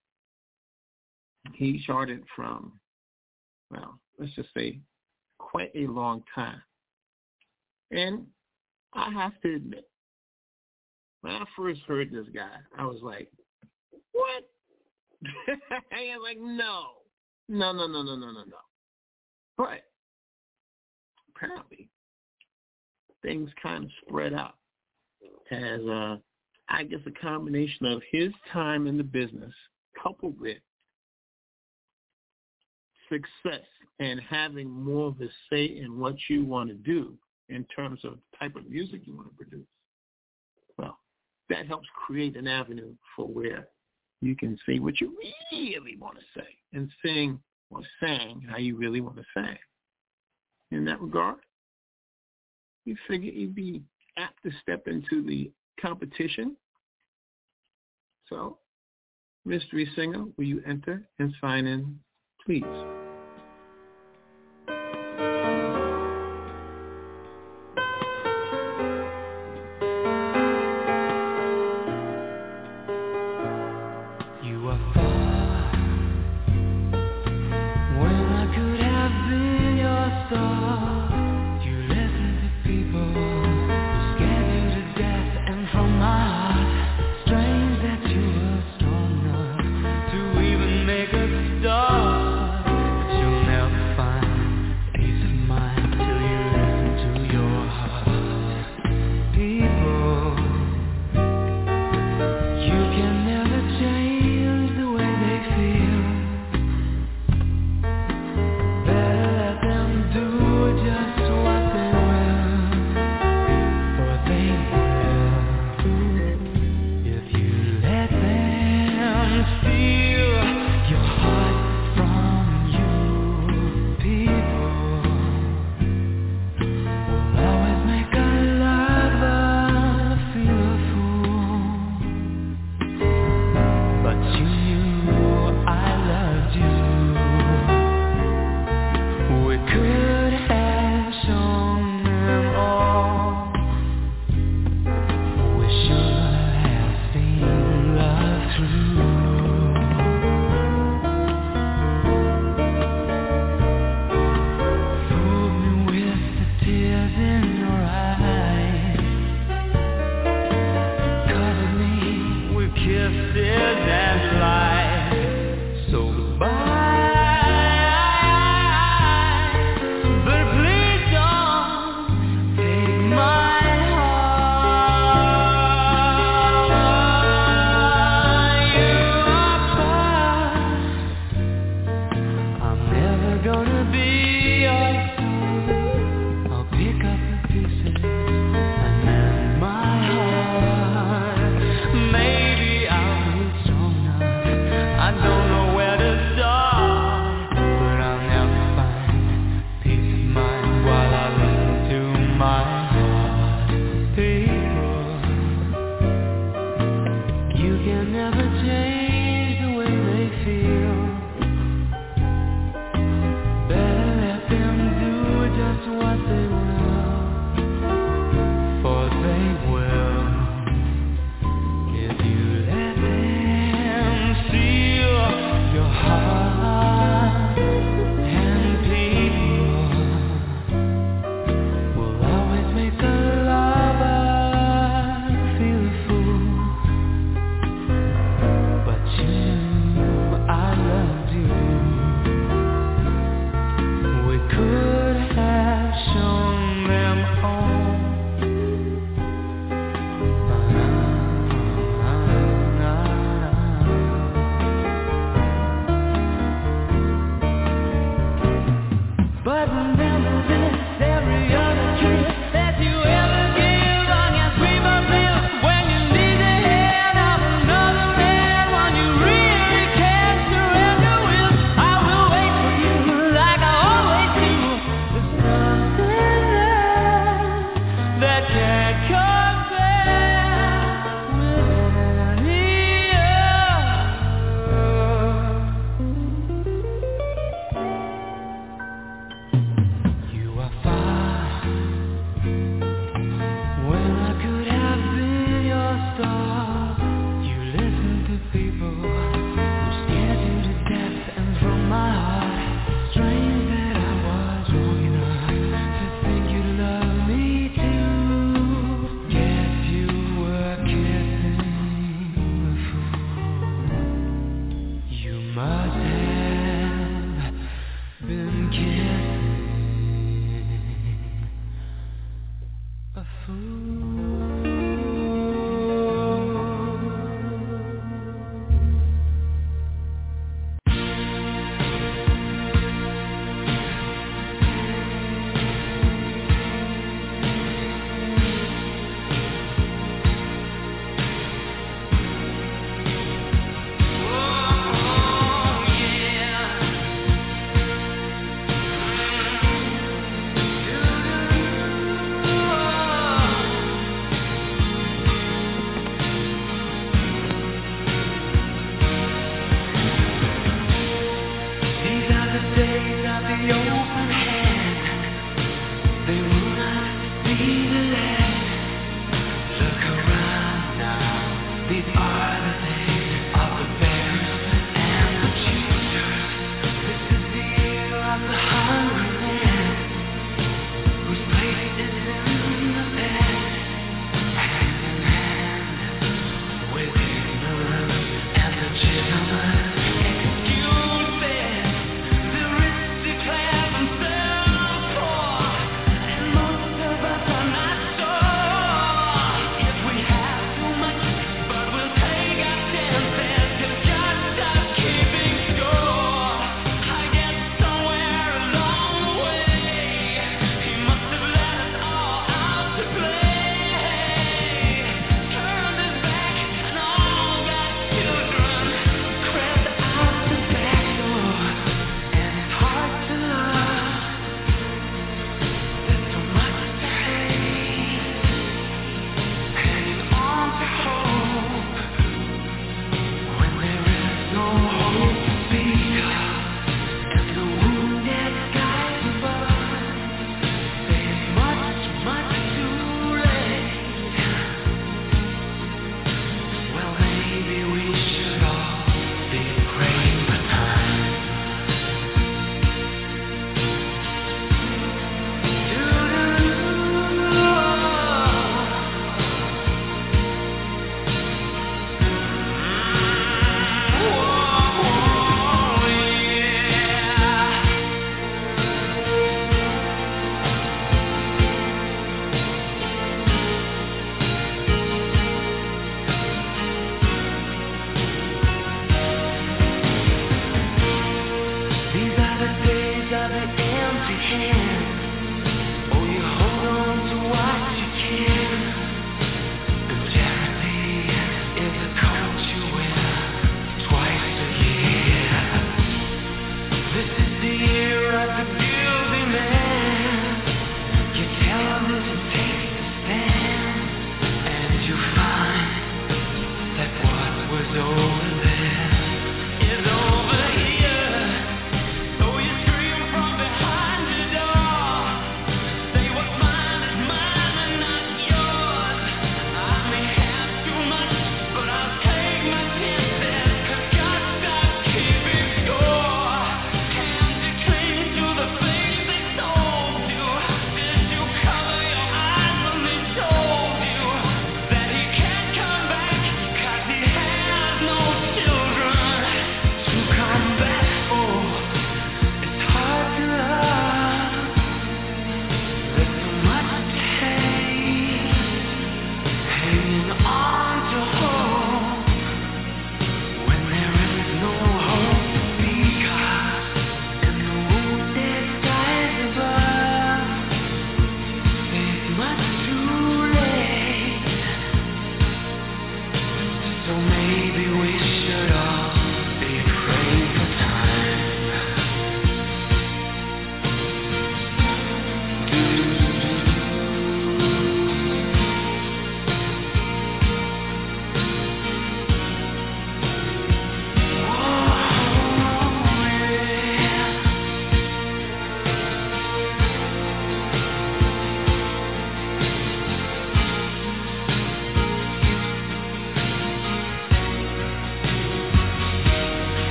He charted from, well, let's just say, quite a long time. And I have to admit, when I first heard this guy, I was like, what? I was like, no. No, no, no, no, no, no, no. But apparently, things kind of spread out as, uh, I guess, a combination of his time in the business coupled with success and having more of a say in what you want to do in terms of the type of music you want to produce. Well, that helps create an avenue for where you can say what you really want to say and sing or sang how you really want to sing. In that regard, you figure you'd be apt to step into the competition. So, mystery singer, will you enter and sign in, please? Strange that you were strong enough to even make a start. must have been kissing a fool. Oh, yeah.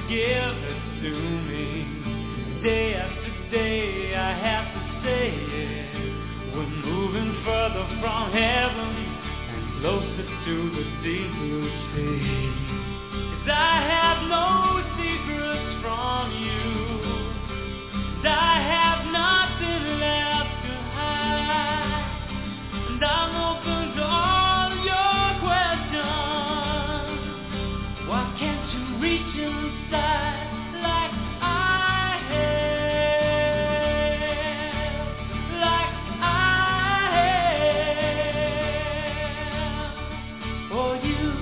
you give it to me? Day after day I have to say it. We're moving further from heaven and closer to the deep blue sea. 'Cause I have no secrets from you, and I have nothing left to hide, and I'm open to all of your questions. Why can't you reach inside like I have, like I have for you?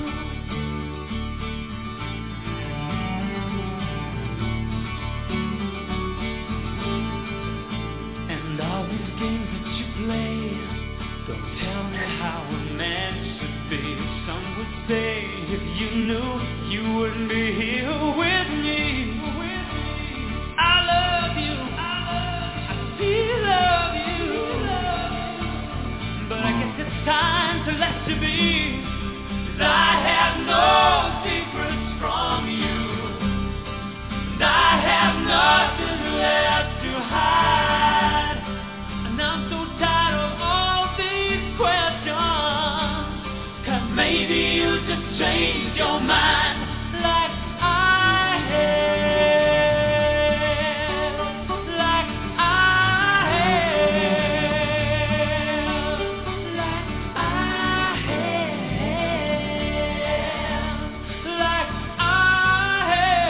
And all these games that you play don't tell me how a man should be. Some would say if you knew, you wouldn't be here with me. I love you, I still love you, but I guess it's time to let you be. 'Cause I have no secrets from you, and I have nothing left to hide, and I'm so tired of all these questions. 'Cause maybe you just changed your mind like I have, like I have, like I have, like I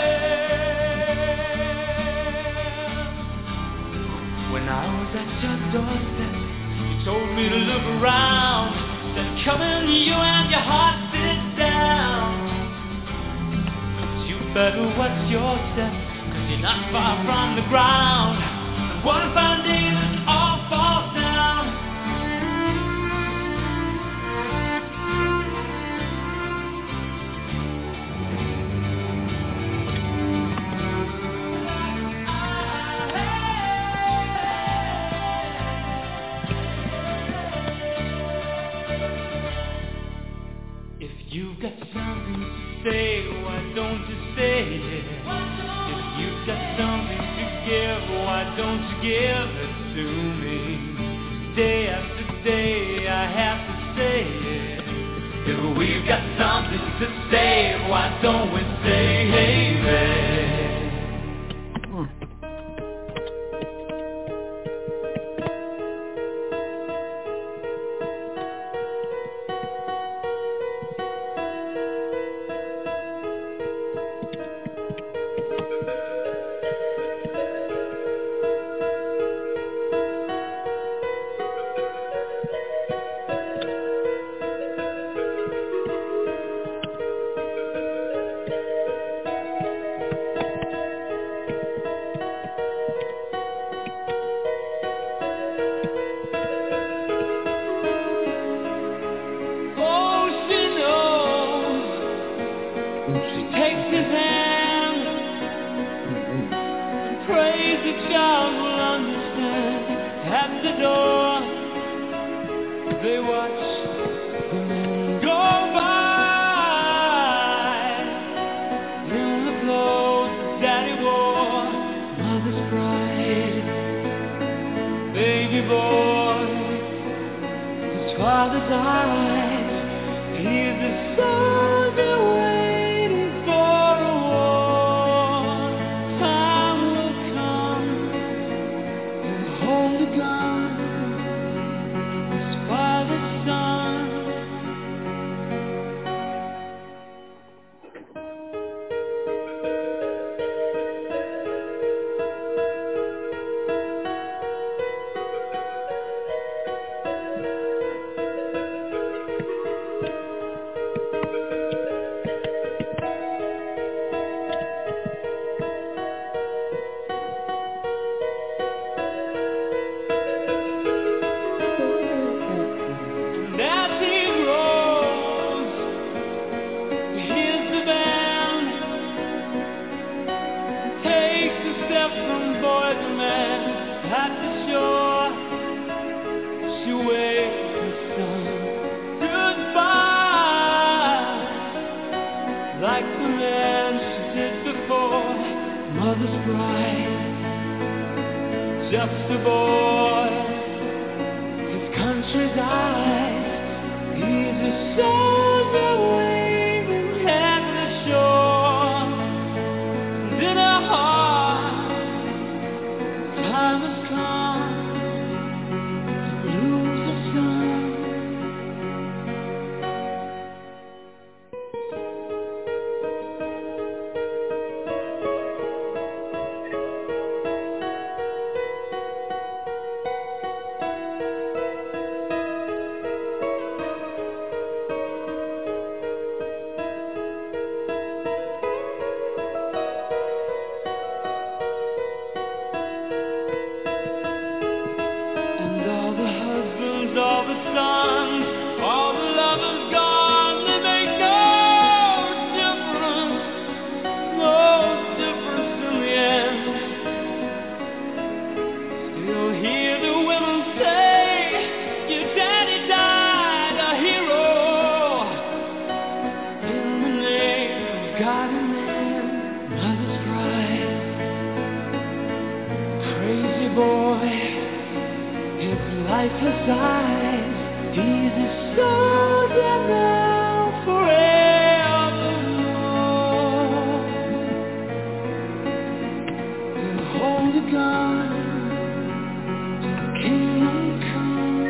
have. When I was at your doorstep, you told me to look around, then come in you and your heart sit down. But you better watch your step, 'cause you're not far from the ground. And one fine day this all falls down. If you've got something to say, why don't you say it? If you've got something to give, why don't you give it to me? Day after day I have to say it. If we've got something to say, why don't we say it? Oh, she knows. She takes his hand and prays the child will understand. At the door, they watch the moon go by in the clothes that daddy wore. Mother's pride, baby boy, his father's eyes. He's a soldier waiting for a war. Time will come, he'll hold a gun, his father's son. just a boy. His country's eyes, he's a soldier waving at the shore. And in our heart, time has come to lose a son. And all the husbands, all the sons, all the lovers gone, they make no difference, no difference in the end. Still hear the women say, your daddy died a hero, in the name of God and man. Mothers cry, crazy boy, his lifeless eyes, he's a soldier now forevermore. He'll hold a gun till kingdom come.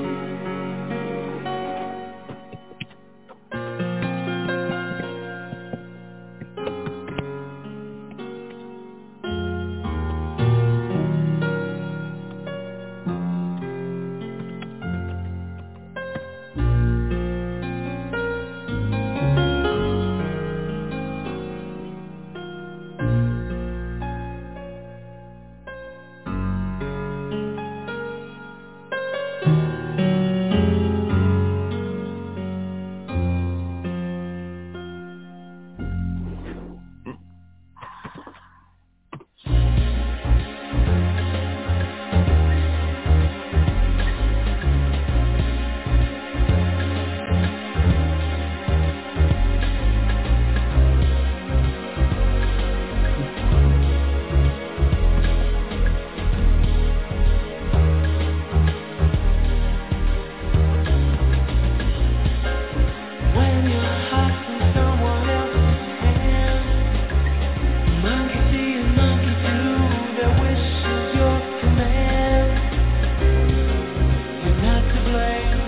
When your heart's in someone else's hand, monkey see and monkey do, their wish is your command. You're not to blame,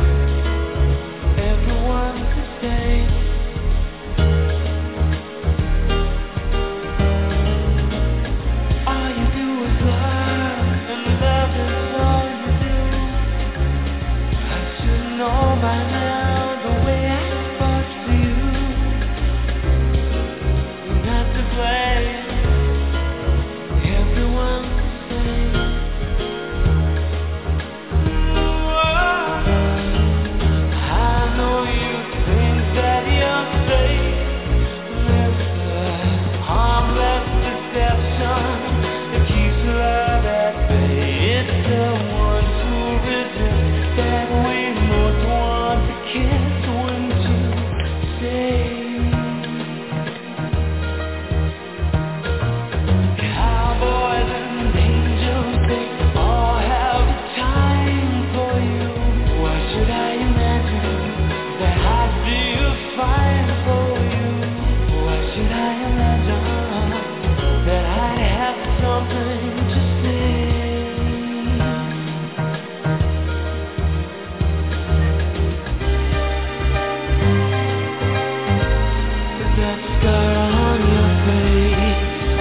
everyone's the same. All you do is love, and love is all you do. I should know by now the way I fought for you. You're not to blame, everyone's the same. I know you think that you're safe. There's a harmless deception that keeps love at bay. It's the ones who resist that we most want to kiss when to say. Cowboys and angels, they all have a time for you. Why should I imagine that I'd be fine for you? Why should I imagine that I'd have something to say? That scar on your face,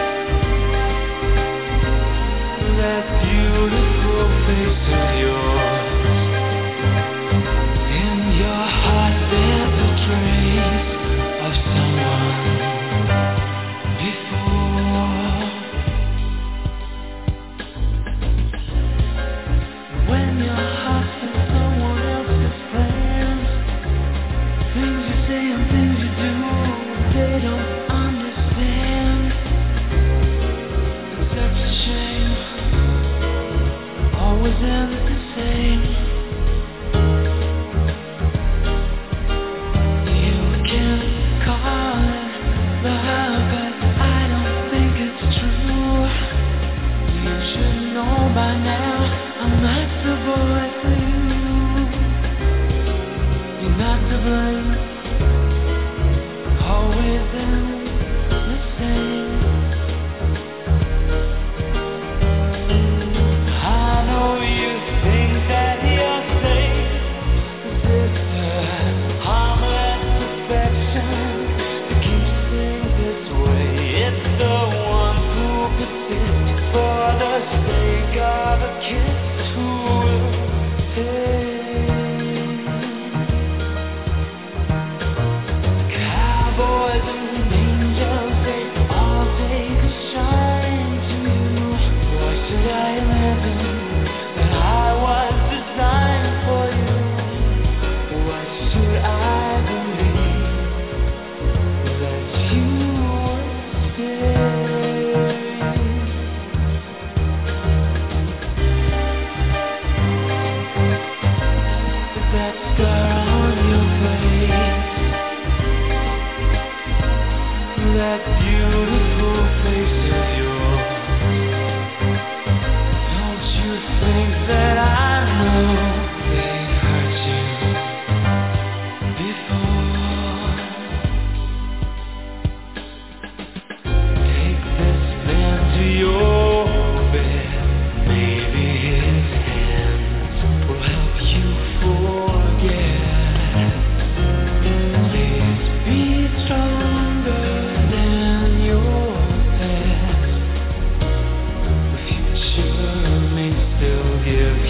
that beautiful face of yours, in your heart there's a trace of someone before. When your heart's in someone else's plans, things you say and things you do, they don't understand. It's such a shame, always ends the same. You can call it love, but I don't think it's true. You should know by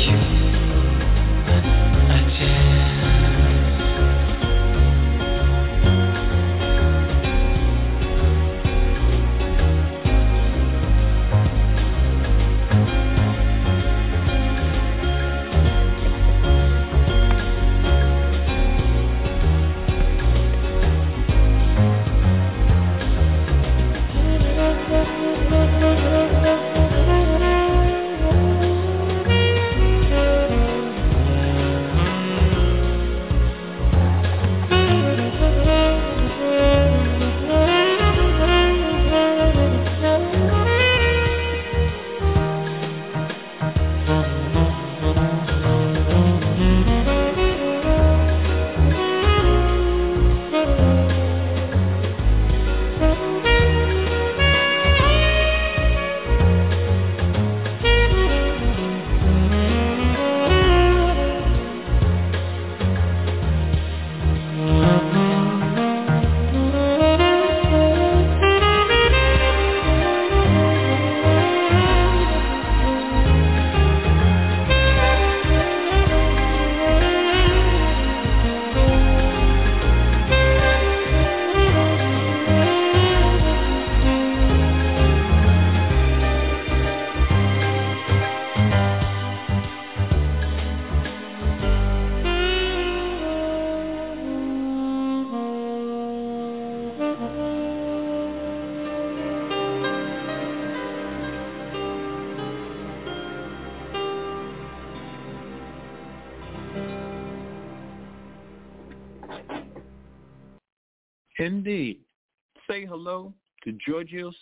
Indeed. Say hello to Georgios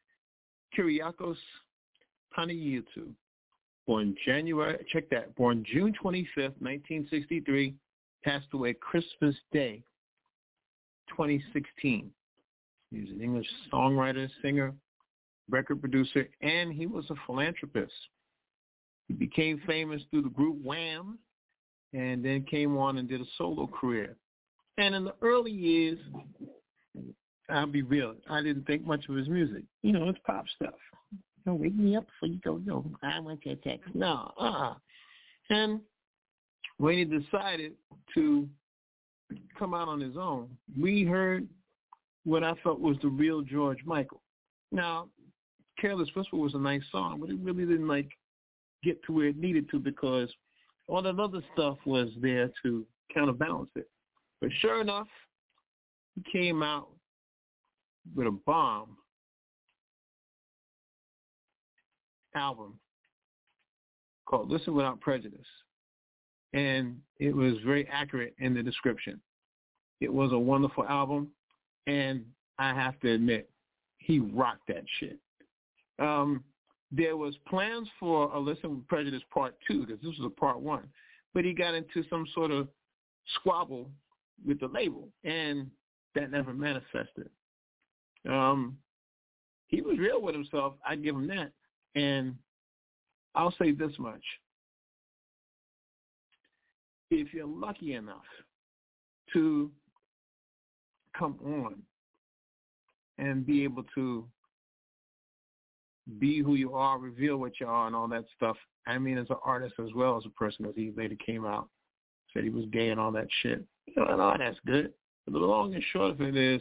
Kyriakos Panayiotou, born January, check that, born June twenty-fifth, nineteen sixty-three, passed away Christmas Day, twenty sixteen. He was an English songwriter, singer, record producer, and he was a philanthropist. He became famous through the group Wham, and then came on and did a solo career. And in the early years, I'll be real, I didn't think much of his music. You know, it's pop stuff. Don't wake me up before you go, no, I want your text. No, uh-uh. And when he decided to come out on his own, we heard what I felt was the real George Michael. Now, Careless Whisper was a nice song, but it really didn't, like, get to where it needed to because all that other stuff was there to counterbalance it. But sure enough, he came out with a bomb album called Listen Without Prejudice. And it was very accurate in the description. It was a wonderful album, and I have to admit, he rocked that shit. Um, there was plans for a Listen with Prejudice Part two, because this was a Part one, but he got into some sort of squabble with the label, and that never manifested. Um, he was real with himself. I'd give him that. And I'll say this much. If you're lucky enough to come on and be able to be who you are, reveal what you are and all that stuff, I mean as an artist as well as a person, as he later came out, said he was gay and all that shit. You know, and all that's good. But the long and short of it is,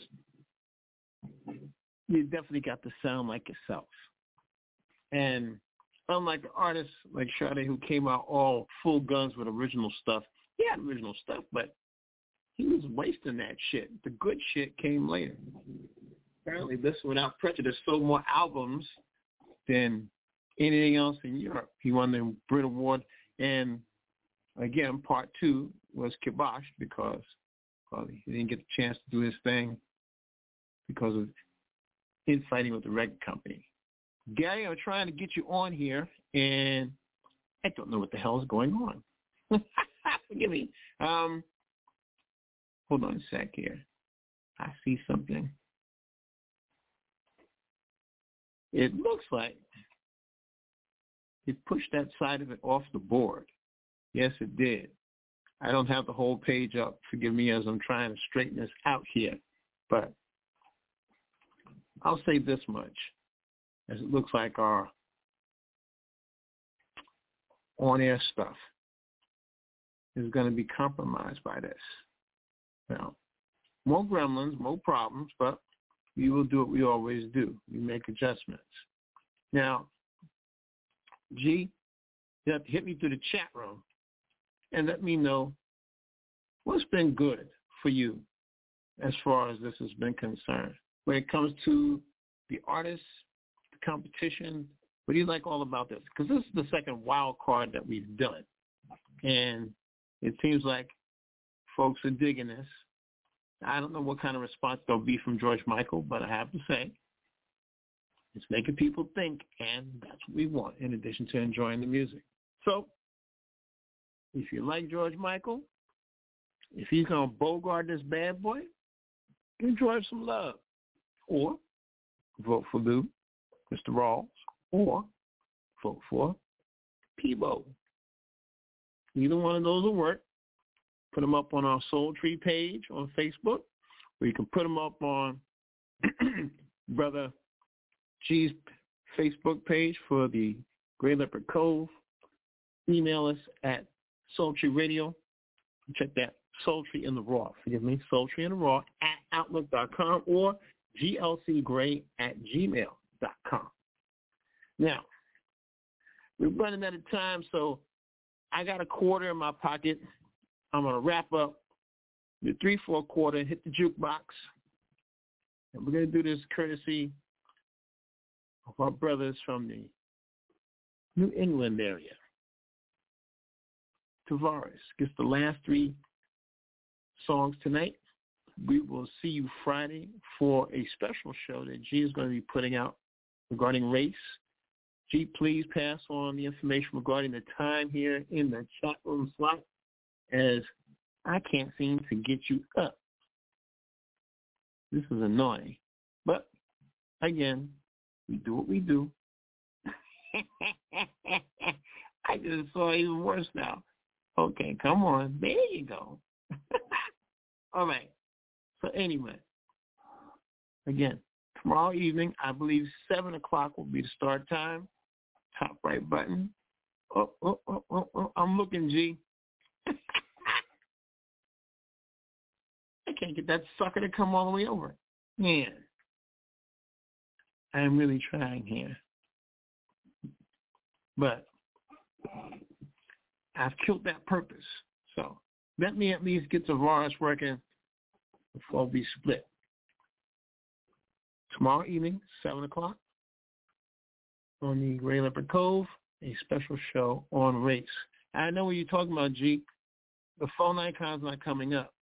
you definitely got to sound like yourself. And unlike the artists like Sade, who came out all full guns with original stuff, he had original stuff, but he was wasting that shit. The good shit came later. Apparently, Listen Without Prejudice sold more albums than anything else in Europe. He won the Brit Award, and again, part two was kiboshed because well, he didn't get the chance to do his thing because of infighting with the record company. Gary, I'm trying to get you on here, and I don't know what the hell is going on. Forgive me. Um, hold on a sec here. I see something. It looks like it pushed that side of it off the board. Yes, it did. I don't have the whole page up. Forgive me as I'm trying to straighten this out here. But I'll say this much, as it looks like our on-air stuff is going to be compromised by this. Now, more gremlins, more problems, but we will do what we always do. We make adjustments. Now, G, you have to hit me through the chat room and let me know what's been good for you as far as this has been concerned. When it comes to the artists, the competition, what do you like all about this? Because this is the second wild card that we've done. And it seems like folks are digging this. I don't know what kind of response there'll be from George Michael, but I have to say, it's making people think, and that's what we want, in addition to enjoying the music. So, if you like George Michael, if he's going to bogart this bad boy, enjoy some love. Or vote for Lou, Mister Rawls, or vote for Peebo. Either one of those will work. Put them up on our Soul Tree page on Facebook, or you can put them up on Brother G's Facebook page for the Gray Leopard Cove. Email us at Sultry Radio. Check that, Sultry in the Raw. Forgive me, Sultry in the Raw at outlook dot com or G L C Gray at gmail dot com. Now, we're running out of time, so I got a quarter in my pocket. I'm going to wrap up the three four quarter, hit the jukebox, and we're going to do this courtesy of our brothers from the New England area. Tavares gets the last three songs tonight. We will see you Friday for a special show that G is going to be putting out regarding race. G, please pass on the information regarding the time here in the chat room slot, as I can't seem to get you up. This is annoying. But, again, we do what we do. I just saw even worse now. Okay, come on. There you go. All right. So anyway, again, tomorrow evening, I believe seven o'clock will be the start time. Top right button. Oh, oh, oh, oh, oh. I'm looking, G. I can't get that sucker to come all the way over. Man, I am really trying here. But I've killed that purpose. So let me at least get Tavares working before we split. Tomorrow evening, seven o'clock, on the Gray Leopard Cove, a special show on race. I know what you're talking about, G. The phone icon's not coming up.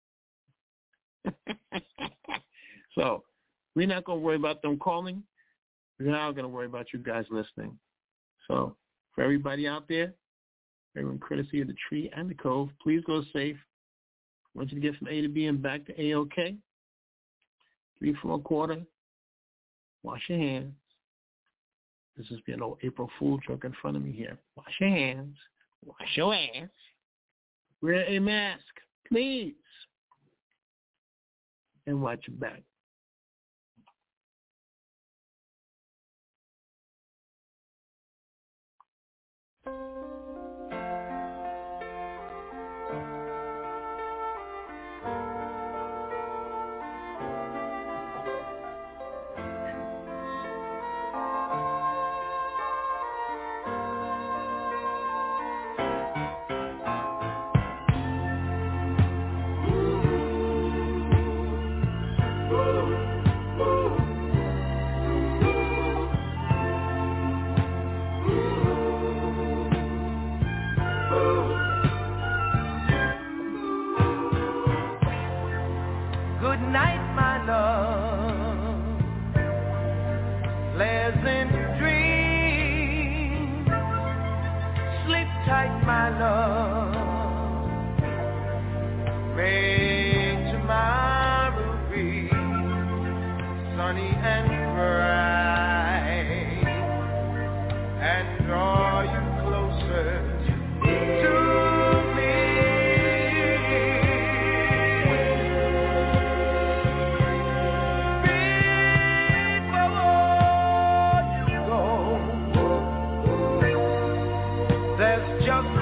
So we're not going to worry about them calling. We're now going to worry about you guys listening. So for everybody out there, everyone courtesy of the tree and the cove, please go safe. I want you to get from A to B and back to A-OK. Three, four, quarter. Wash your hands. This is being an old April Fool joke in front of me here. Wash your hands. Wash your ass. Wear a mask, please. And watch your back. Just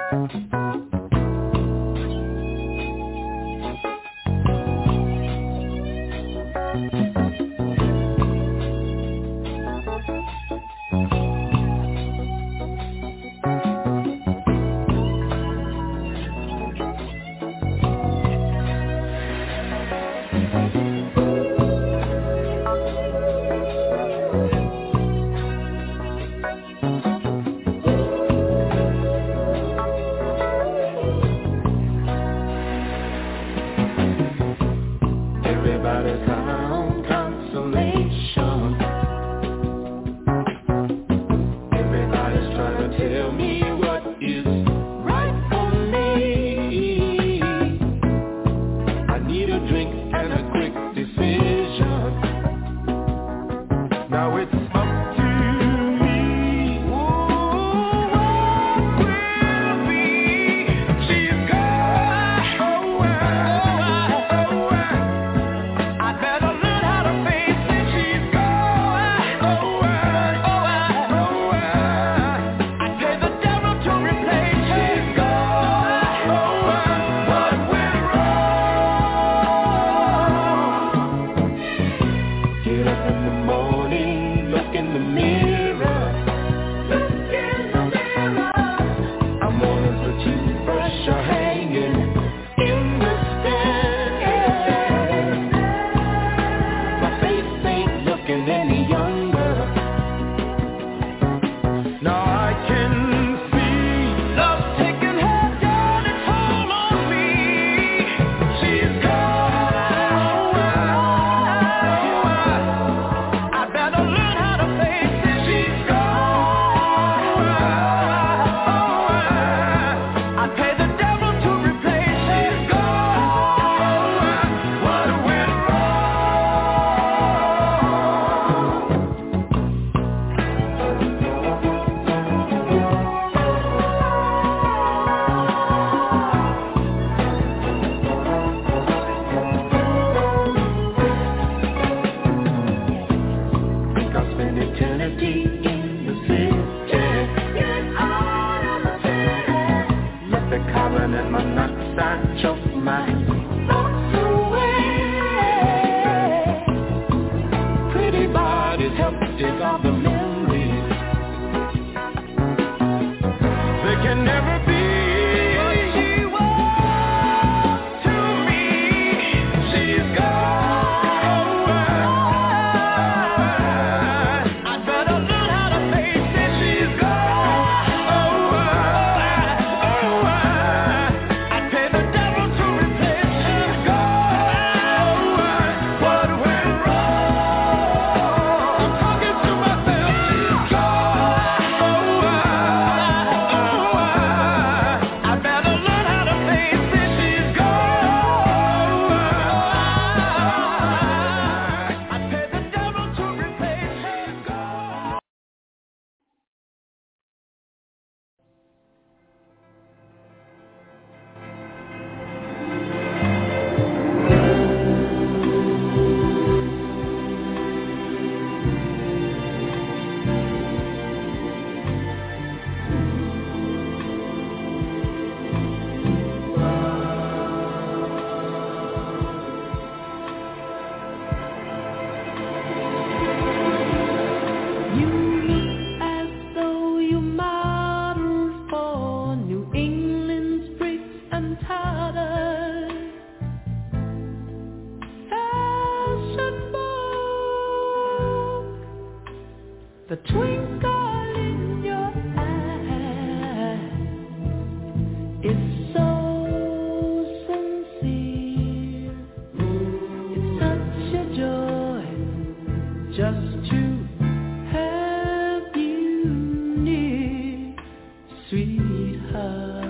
Sweetheart.